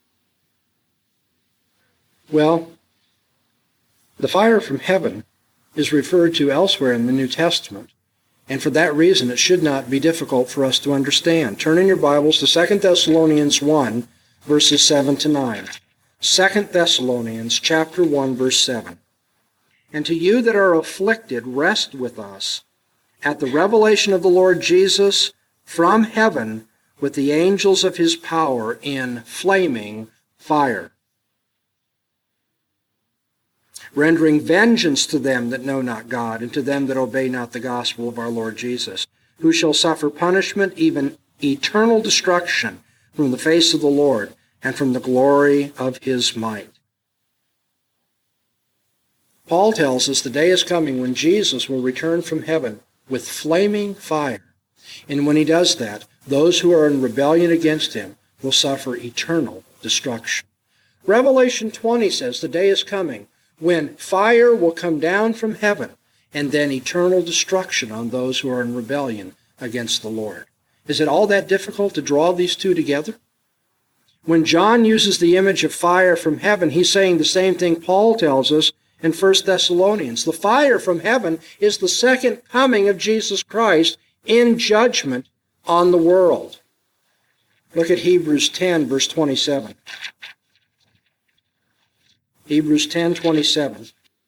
Well, the fire from heaven is referred to elsewhere in the New Testament. And for that reason, it should not be difficult for us to understand. Turn in your Bibles to Second Thessalonians one, verses seven to nine. Second Thessalonians chapter one, verse seven. And to you that are afflicted, rest with us at the revelation of the Lord Jesus from heaven with the angels of his power in flaming fire, rendering vengeance to them that know not God, and to them that obey not the gospel of our Lord Jesus, who shall suffer punishment, even eternal destruction, from the face of the Lord, and from the glory of his might. Paul tells us the day is coming when Jesus will return from heaven with flaming fire. And when he does that, those who are in rebellion against him will suffer eternal destruction. Revelation twenty says the day is coming when fire will come down from heaven, and then eternal destruction on those who are in rebellion against the Lord. Is it all that difficult to draw these two together? When John uses the image of fire from heaven, he's saying the same thing Paul tells us in First Thessalonians. The fire from heaven is the second coming of Jesus Christ in judgment on the world. Look at Hebrews ten, verse twenty-seven. Hebrews ten, twenty-seven.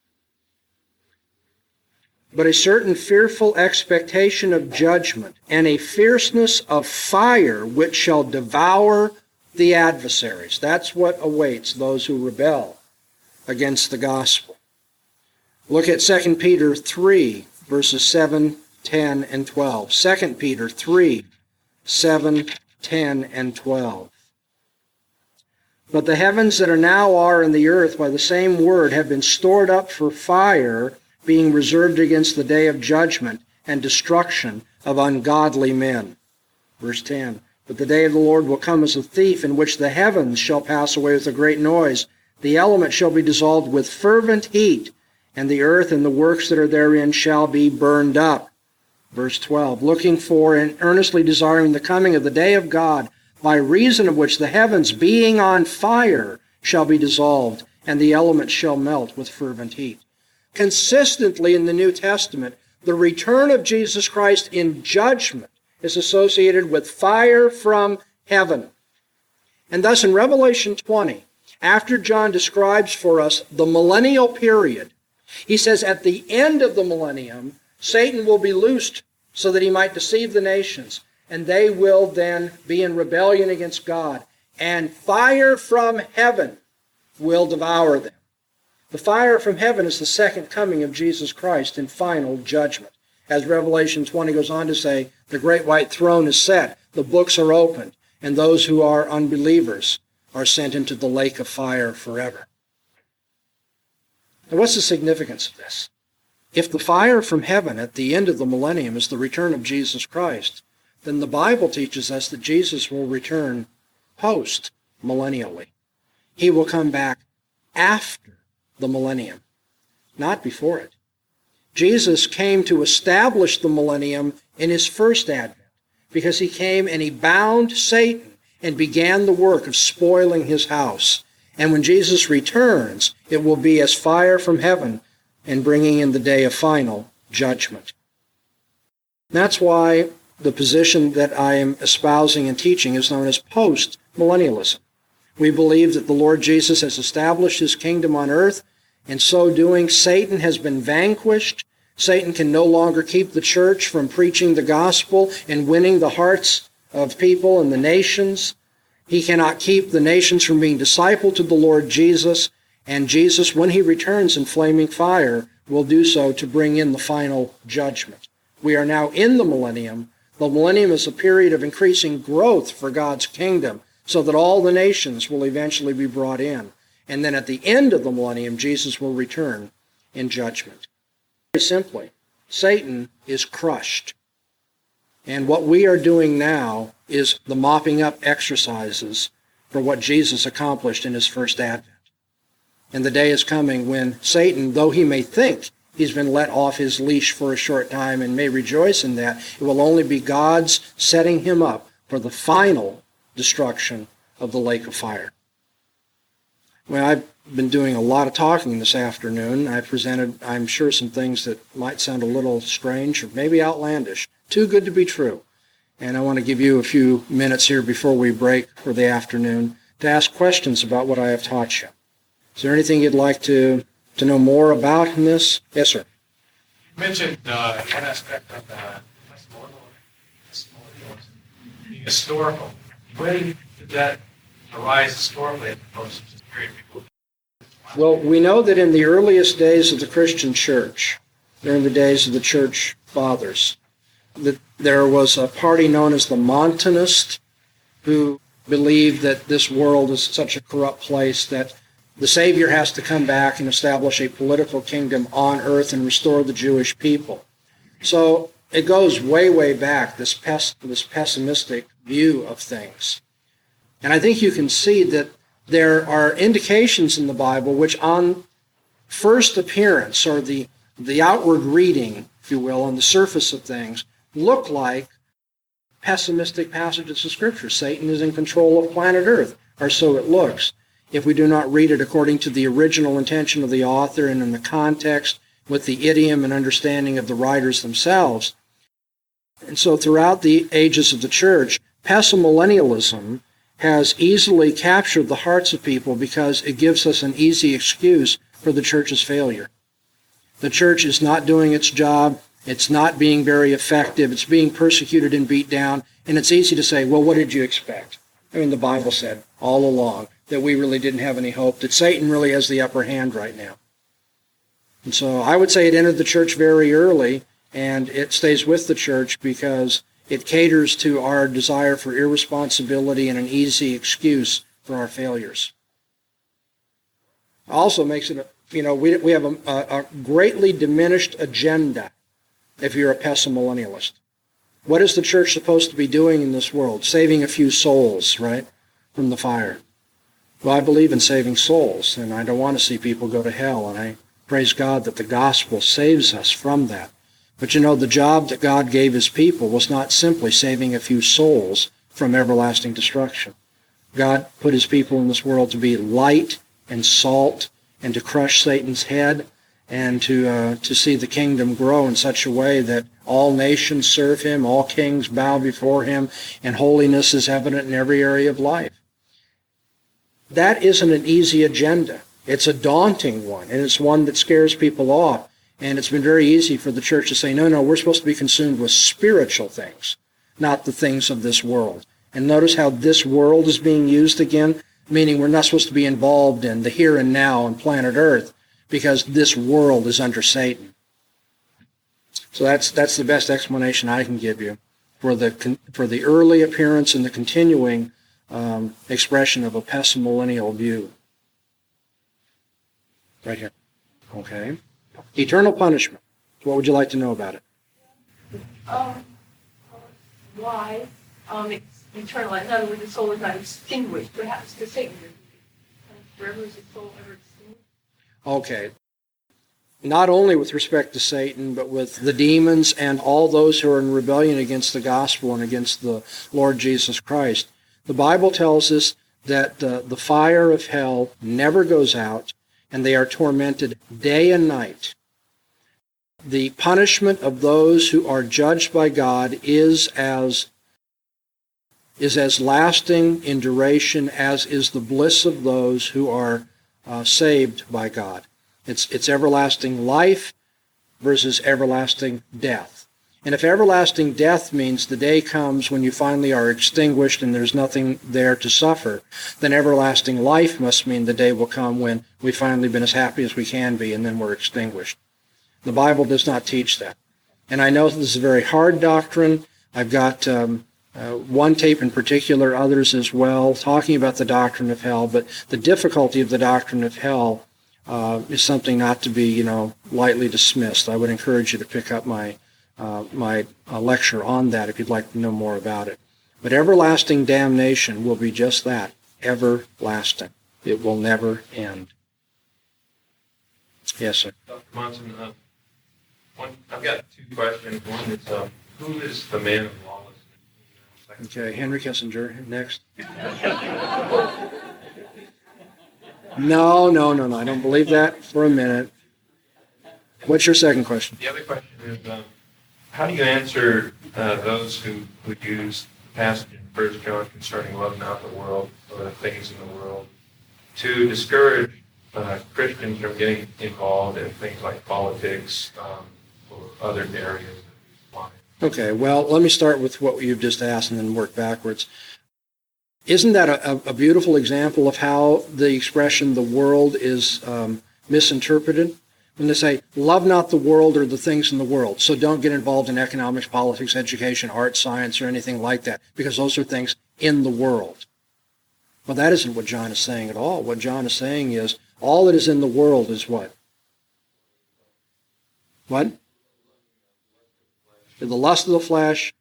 But a certain fearful expectation of judgment, and a fierceness of fire which shall devour the adversaries. That's what awaits those who rebel against the gospel. Look at Second Peter three, verses seven, ten, and twelve. Second Peter three, seven, ten, and twelve. But the heavens that are now are in the earth by the same word have been stored up for fire, being reserved against the day of judgment and destruction of ungodly men. Verse ten. But the day of the Lord will come as a thief, in which the heavens shall pass away with a great noise. The elements shall be dissolved with fervent heat, and the earth and the works that are therein shall be burned up. Verse twelve. Looking for and earnestly desiring the coming of the day of God, by reason of which the heavens, being on fire, shall be dissolved, and the elements shall melt with fervent heat. Consistently in the New Testament, the return of Jesus Christ in judgment is associated with fire from heaven. And thus in Revelation twenty, after John describes for us the millennial period, he says at the end of the millennium, Satan will be loosed so that he might deceive the nations, and they will then be in rebellion against God, and fire from heaven will devour them. The fire from heaven is the second coming of Jesus Christ in final judgment. As Revelation twenty goes on to say, the great white throne is set, the books are opened, and those who are unbelievers are sent into the lake of fire forever. Now, what's the significance of this? If the fire from heaven at the end of the millennium is the return of Jesus Christ, then the Bible teaches us that Jesus will return post-millennially. He will come back after the millennium, not before it. Jesus came to establish the millennium in his first advent. because he came and he bound Satan and began the work of spoiling his house. And when Jesus returns, it will be as fire from heaven and bringing in the day of final judgment. That's why the position that I am espousing and teaching is known as post-millennialism. We believe that the Lord Jesus has established his kingdom on earth. In so doing, Satan has been vanquished. Satan can no longer keep the church from preaching the gospel and winning the hearts of people and the nations. He cannot keep the nations from being discipled to the Lord Jesus. And Jesus, when he returns in flaming fire, will do so to bring in the final judgment. We are now in the millennium. The millennium is a period of increasing growth for God's kingdom, so that all the nations will eventually be brought in. And then at the end of the millennium, Jesus will return in judgment. Very simply, Satan is crushed. And what we are doing now is the mopping up exercises for what Jesus accomplished in his first advent. And the day is coming when Satan, though he may think he's been let off his leash for a short time and may rejoice in that, it will only be God's setting him up for the final destruction of the lake of fire. Well, I've been doing a lot of talking this afternoon. I presented, I'm sure, some things that might sound a little strange or maybe outlandish. Too good to be true. And I want to give you a few minutes here before we break for the afternoon to ask questions about what I have taught you. Is there anything you'd like to, to know more about in this? Yes, sir.
You mentioned uh, one aspect of the being historical. When did that arise historically as opposed to just period before?
Well, we know that in the earliest days of the Christian church, during the days of the church fathers, that there was a party known as the Montanists who believed that this world is such a corrupt place that the Savior has to come back and establish a political kingdom on earth and restore the Jewish people. So it goes way, way back, this, pes- this pessimistic view of things. And I think you can see that there are indications in the Bible which on first appearance, or the, the outward reading, if you will, on the surface of things, look like pessimistic passages of Scripture. Satan is in control of planet Earth, or so it looks, if we do not read it according to the original intention of the author and in the context with the idiom and understanding of the writers themselves. And so throughout the ages of the church, pessimillennialism has easily captured the hearts of people because it gives us an easy excuse for the church's failure. The church is not doing its job. It's not being very effective. It's being persecuted and beat down. And it's easy to say, well, what did you expect? I mean, the Bible said all along that we really didn't have any hope, that Satan really has the upper hand right now. And so I would say it entered the church very early, and it stays with the church because it caters to our desire for irresponsibility and an easy excuse for our failures. Also makes it, a, you know, we, we have a, a greatly diminished agenda if you're a pessimillennialist. What is the church supposed to be doing in this world? Saving a few souls, right, from the fire. Well, I believe in saving souls, and I don't want to see people go to hell, and I praise God that the gospel saves us from that. But you know, the job that God gave his people was not simply saving a few souls from everlasting destruction. God put his people in this world to be light and salt and to crush Satan's head and to uh, to see the kingdom grow in such a way that all nations serve him, all kings bow before him, and holiness is evident in every area of life. That isn't an easy agenda. It's a daunting one, and it's one that scares people off. And it's been very easy for the church to say, no, no, we're supposed to be consumed with spiritual things, not the things of this world. And notice how this world is being used again, meaning we're not supposed to be involved in the here and now on planet Earth because this world is under Satan. So that's that's the best explanation I can give you for the for the early appearance and the continuing um, expression of a pessimillennial view. Right here. Okay. Eternal punishment. What would you like to know about it?
Um, why? Um, it's eternal. In other words, the soul is not extinguished. Perhaps the Satan. Forever is the soul ever extinguished?
Okay. not only with respect to Satan, but with the demons and all those who are in rebellion against the gospel and against the Lord Jesus Christ. The Bible tells us that uh, the fire of hell never goes out, and they are tormented day and night. The punishment of those who are judged by God is as is as lasting in duration as is the bliss of those who are uh, saved by God. It's, it's everlasting life versus everlasting death. And if everlasting death means the day comes when you finally are extinguished and there's nothing there to suffer, then everlasting life must mean the day will come when we've finally been as happy as we can be and then we're extinguished. The Bible does not teach that. And I know this is a very hard doctrine. I've got um, uh, one tape in particular, others as well, talking about the doctrine of hell, but the difficulty of the doctrine of hell uh, is something not to be, you know, lightly dismissed. I would encourage you to pick up my uh, my uh, lecture on that if you'd like to know more about it. But everlasting damnation will be just that, everlasting. It will never end. Yes, sir.
Doctor Monson, uh, one, I've got two questions. One is, uh, who is the man of lawlessness?
Okay, Henry Kissinger, next. No, no, no, no, I don't believe that for a minute. What's your second question?
The other question is, um, how do you answer uh, those who would use the passage in First John concerning love not the world or the things in the world to discourage uh, Christians from getting involved in things like politics um, or other areas?
Okay, well, let me start with what you've just asked and then work backwards. Isn't that a, a beautiful example of how the expression the world is um, misinterpreted? When they say, love not the world or the things in the world, so don't get involved in economics, politics, education, art, science, or anything like that, because those are things in the world. Well, that isn't what John is saying at all. What John is saying is, all that is in the world is what? What? The lust of the flesh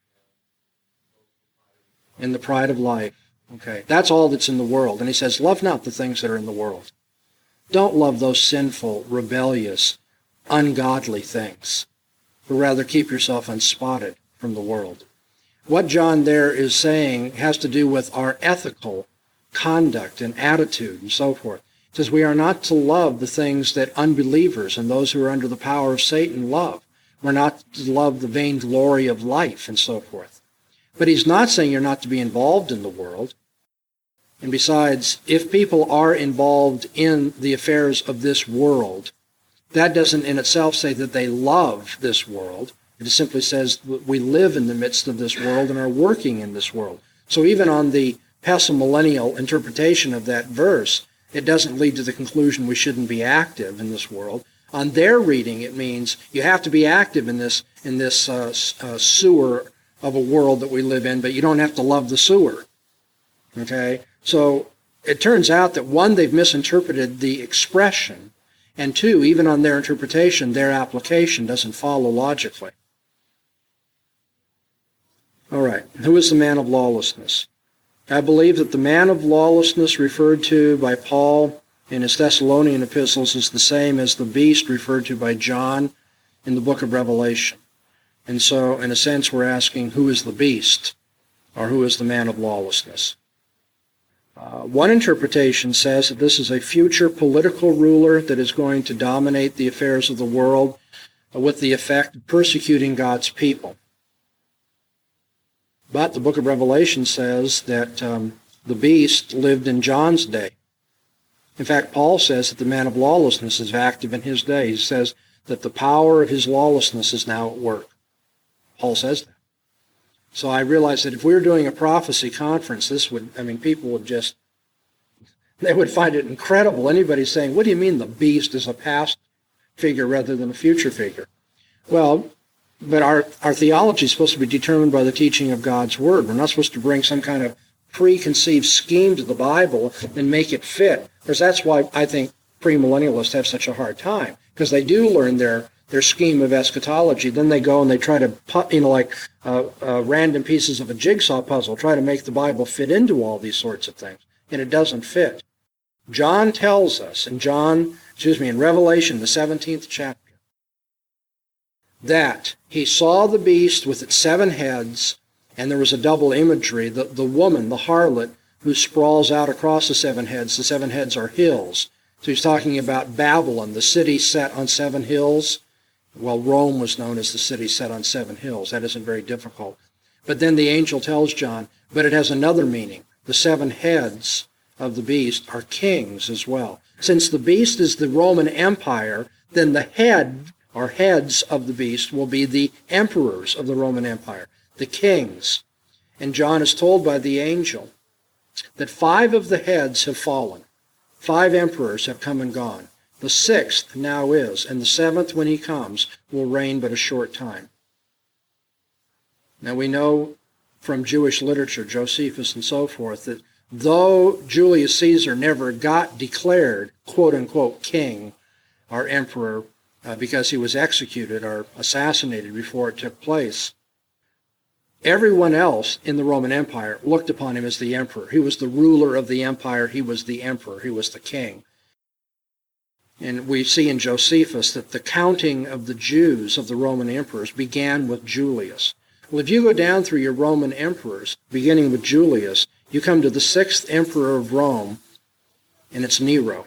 and the pride of life. Okay, that's all that's in the world. And he says, love not the things that are in the world. Don't love those sinful, rebellious, ungodly things, but rather keep yourself unspotted from the world. What John there is saying has to do with our ethical conduct and attitude and so forth. It says we are not to love the things that unbelievers and those who are under the power of Satan love. We're not to love the vainglory of life and so forth. But he's not saying you're not to be involved in the world. And besides, if people are involved in the affairs of this world, that doesn't in itself say that they love this world. It simply says we live in the midst of this world and are working in this world. So even on the pessimillennial interpretation of that verse, it doesn't lead to the conclusion we shouldn't be active in this world. On their reading, it means you have to be active in this in this uh, uh, sewer of a world that we live in, but you don't have to love the sewer. Okay? So it turns out that, one, they've misinterpreted the expression, and two, even on their interpretation, their application doesn't follow logically. All right, who is the man of lawlessness? I believe that the man of lawlessness referred to by Paul in his Thessalonian epistles is the same as the beast referred to by John in the book of Revelation. And so, in a sense, we're asking, who is the beast, or who is the man of lawlessness? Uh, one interpretation says that this is a future political ruler that is going to dominate the affairs of the world uh, with the effect of persecuting God's people. But the book of Revelation says that um, the beast lived in John's day. In fact, Paul says that the man of lawlessness is active in his day. He says that the power of his lawlessness is now at work. Paul says that. So I realized that if we were doing a prophecy conference, this would, I mean, people would just, they would find it incredible. Anybody saying, what do you mean the beast is a past figure rather than a future figure? Well, but our, our theology is supposed to be determined by the teaching of God's Word. We're not supposed to bring some kind of preconceived scheme to the Bible and make it fit. Because that's why I think premillennialists have such a hard time, because they do learn their their scheme of eschatology. Then they go and they try to, you know, like uh, uh, random pieces of a jigsaw puzzle, try to make the Bible fit into all these sorts of things. And it doesn't fit. John tells us, in John, excuse me, in Revelation, the seventeenth chapter, that he saw the beast with its seven heads, and there was a double imagery. The, the woman, the harlot, who sprawls out across the seven heads. The seven heads are hills. So he's talking about Babylon, the city set on seven hills. Well, Rome was known as the city set on seven hills. That isn't very difficult. But then the angel tells John, but it has another meaning. The seven heads of the beast are kings as well. Since the beast is the Roman Empire, then the head or heads of the beast will be the emperors of the Roman Empire, the kings. And John is told by the angel that five of the heads have fallen. Five emperors have come and gone. The sixth now is, and the seventh, when he comes, will reign but a short time. Now we know from Jewish literature, Josephus and so forth, that though Julius Caesar never got declared, quote-unquote, king or emperor uh, because he was executed or assassinated before it took place, everyone else in the Roman Empire looked upon him as the emperor. He was the ruler of the empire. He was the emperor. He was the king. And we see in Josephus that the counting of the Jews of the Roman emperors began with Julius. Well, if you go down through your Roman emperors, beginning with Julius, you come to the sixth emperor of Rome, and it's Nero.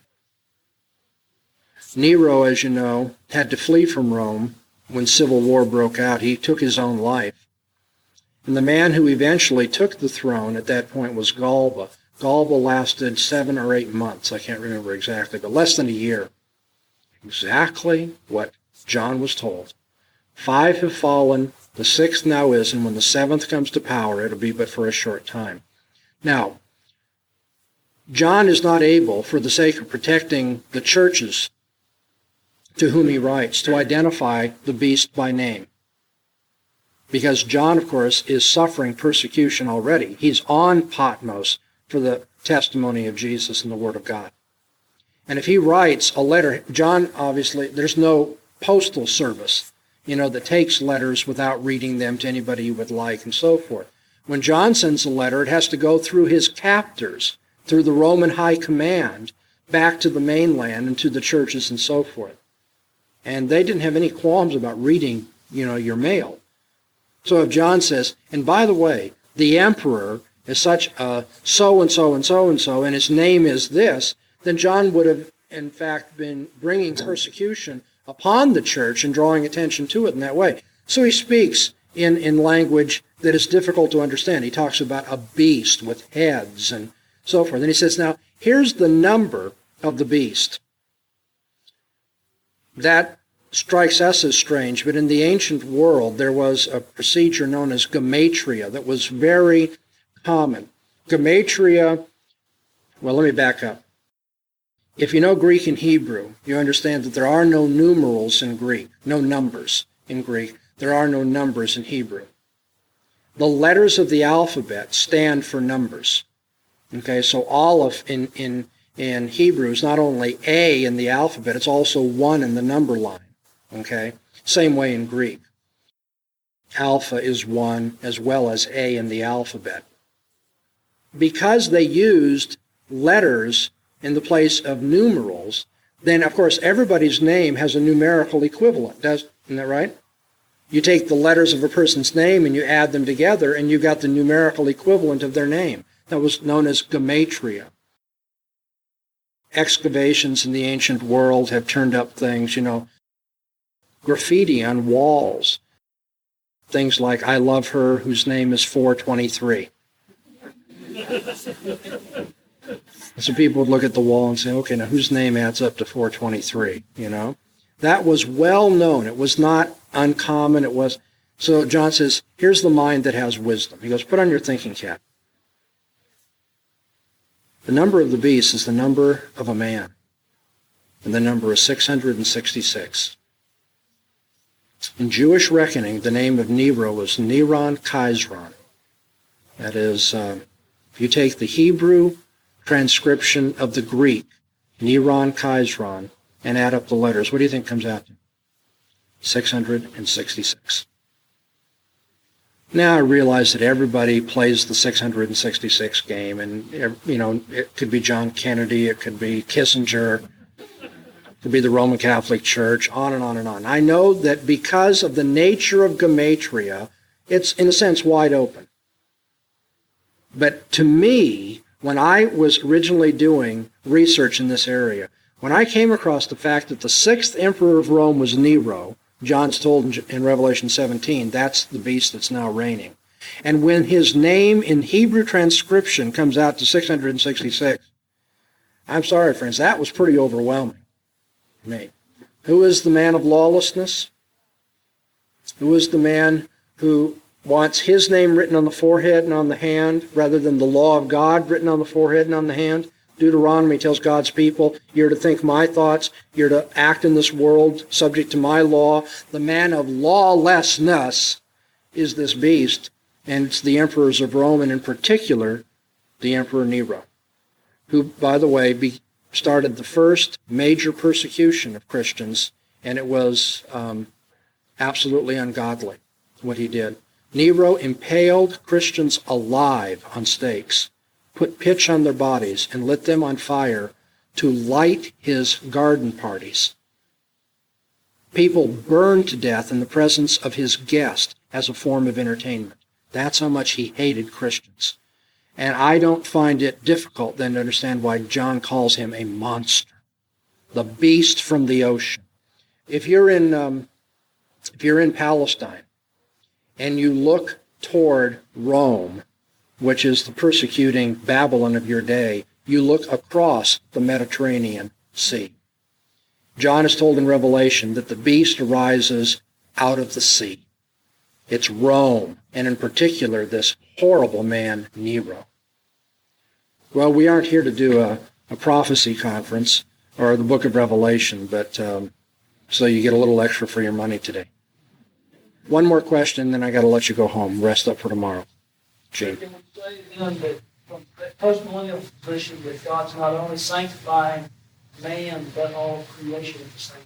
Nero, as you know, had to flee from Rome when civil war broke out. He took his own life. And the man who eventually took the throne at that point was Galba. Galba lasted seven or eight months. I can't remember exactly, but less than a year. Exactly what John was told. Five have fallen, the sixth now is, and when the seventh comes to power, it'll be but for a short time. Now, John is not able, for the sake of protecting the churches to whom he writes, to identify the beast by name. Because John, of course, is suffering persecution already. He's on Patmos for the testimony of Jesus and the Word of God. And if he writes a letter, John, obviously, there's no postal service, you know, that takes letters without reading them to anybody you would like and so forth. When John sends a letter, it has to go through his captors, through the Roman high command, back to the mainland and to the churches and so forth. And they didn't have any qualms about reading, you know, your mail. So if John says, and by the way, the emperor is such a so-and-so and so-and-so, and his name is this, then John would have, in fact, been bringing persecution upon the church and drawing attention to it in that way. So he speaks in, in language that is difficult to understand. He talks about a beast with heads and so forth. And he says, now, here's the number of the beast. That strikes us as strange, but in the ancient world, there was a procedure known as gematria that was very common. Gematria, well, let me back up. If you know Greek and Hebrew, you understand that there are no numerals in Greek, no numbers in Greek. There are no numbers in Hebrew. The letters of the alphabet stand for numbers. Okay, so Aleph in, in, in Hebrew is not only A in the alphabet, it's also one in the number line. Okay, same way in Greek. Alpha is one as well as A in the alphabet. Because they used letters in the place of numerals, then of course everybody's name has a numerical equivalent. Does, isn't that right? You take the letters of a person's name and you add them together and you got the numerical equivalent of their name. That was known as gematria. Excavations in the ancient world have turned up things, you know, graffiti on walls. Things like, I love her whose name is four twenty-three. So people would look at the wall and say, okay, now whose name adds up to four twenty-three, you know? That was well known. It was not uncommon. It was. So John says, here's the mind that has wisdom. He goes, put on your thinking cap. The number of the beast is the number of a man. And the number is six hundred sixty-six. In Jewish reckoning, the name of Nero was Neron Kaiseron. That is, uh, if you take the Hebrew transcription of the Greek, Neron Kaiseron, and add up the letters, what do you think comes out to? six hundred sixty-six. Now I realize that everybody plays the six hundred sixty-six game, and, you know, it could be John Kennedy, it could be Kissinger, could be the Roman Catholic Church, on and on and on. I know that because of the nature of gematria, it's in a sense wide open. But to me, when I was originally doing research in this area, when I came across the fact that the sixth emperor of Rome was Nero, John's told in Revelation seventeen, that's the beast that's now reigning. And when his name in Hebrew transcription comes out to six hundred sixty-six, I'm sorry, friends, that was pretty overwhelming to me. Who is the man of lawlessness? Who is the man who wants his name written on the forehead and on the hand rather than the law of God written on the forehead and on the hand? Deuteronomy tells God's people, you're to think my thoughts, you're to act in this world subject to my law. The man of lawlessness is this beast, and it's the emperors of Rome, and in particular, the Emperor Nero, who, by the way, be, started the first major persecution of Christians, and it was um, absolutely ungodly what he did. Nero impaled Christians alive on stakes, put pitch on their bodies, and lit them on fire to light his garden parties. People burned to death in the presence of his guest as a form of entertainment. That's how much he hated Christians. And I don't find it difficult then to understand why John calls him a monster, the beast from the ocean. If you're in, um, if you're in Palestine and you look toward Rome, which is the persecuting Babylon of your day, you look across the Mediterranean Sea. John is told in Revelation that the beast arises out of the sea. It's Rome, and in particular, this horrible man, Nero. Well, we aren't here to do a, a prophecy conference or the book of Revelation, but um, so you get a little extra for your money today. One more question, then I got to let you go home. Rest up for tomorrow. Gene.
Can we say then that from that postmillennial position that God's not only sanctifying man, but all creation at the same time?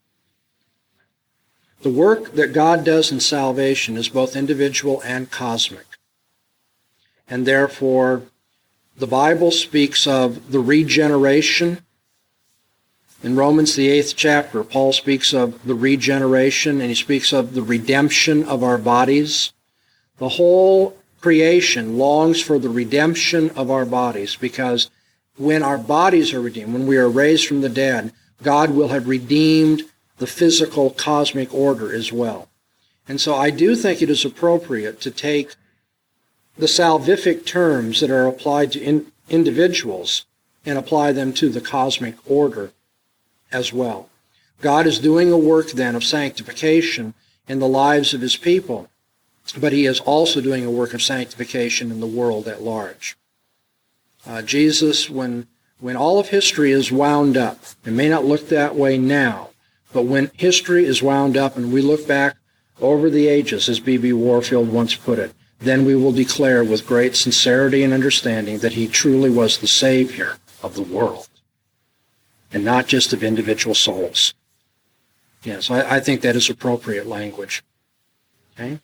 The work that God does in salvation is both individual and cosmic. And therefore, the Bible speaks of the regeneration. In Romans, the eighth chapter, Paul speaks of the regeneration, and he speaks of the redemption of our bodies. The whole creation longs for the redemption of our bodies, because when our bodies are redeemed, when we are raised from the dead, God will have redeemed the physical cosmic order as well. And so I do think it is appropriate to take the salvific terms that are applied to in, individuals and apply them to the cosmic order as well. God is doing a work then of sanctification in the lives of his people, but he is also doing a work of sanctification in the world at large. Uh, Jesus, when, when all of history is wound up, it may not look that way now, but when history is wound up and we look back over the ages, as B B Warfield once put it, then we will declare with great sincerity and understanding that he truly was the Savior of the world, and not just of individual souls. Yes, I, I think that is appropriate language. Okay?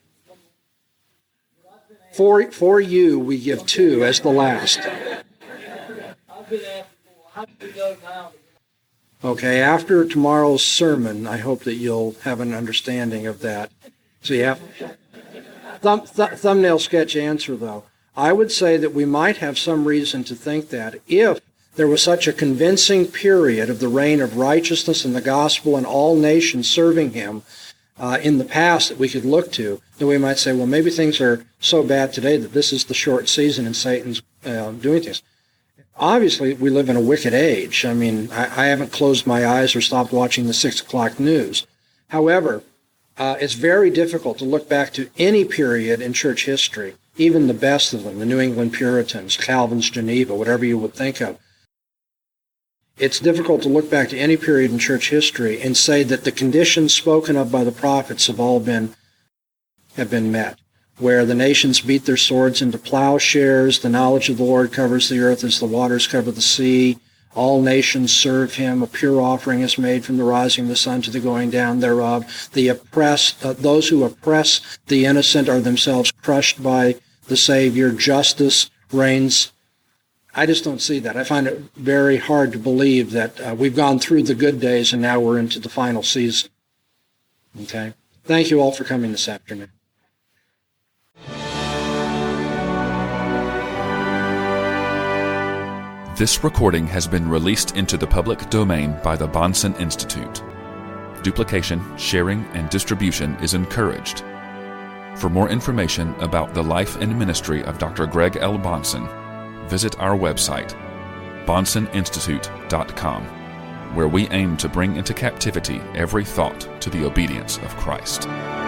For, for you, we give two as the last.
I've been asked before, how do we go now?
Okay, after tomorrow's sermon, I hope that you'll have an understanding of that. So you have thumb, th- thumbnail sketch answer, though. I would say that we might have some reason to think that if there was such a convincing period of the reign of righteousness in the gospel and all nations serving him uh, in the past that we could look to, then we might say, well, maybe things are so bad today that this is the short season and Satan's uh, doing things. Obviously, we live in a wicked age. I mean, I, I haven't closed my eyes or stopped watching the six o'clock news. However, uh, it's very difficult to look back to any period in church history, even the best of them, the New England Puritans, Calvin's Geneva, whatever you would think of. It's difficult to look back to any period in church history and say that the conditions spoken of by the prophets have all been, have been met, where the nations beat their swords into plowshares, the knowledge of the Lord covers the earth as the waters cover the sea, all nations serve him, a pure offering is made from the rising of the sun to the going down thereof. The oppressed, uh, those who oppress the innocent are themselves crushed by the Savior. Justice reigns I just don't see that. I find it very hard to believe that uh, we've gone through the good days and now we're into the final season. Okay? Thank you all for coming this afternoon.
This recording has been released into the public domain by the Bahnsen Institute. Duplication, sharing, and distribution is encouraged. For more information about the life and ministry of Doctor Greg L. Bahnsen, visit our website, bahnsen institute dot com, where we aim to bring into captivity every thought to the obedience of Christ.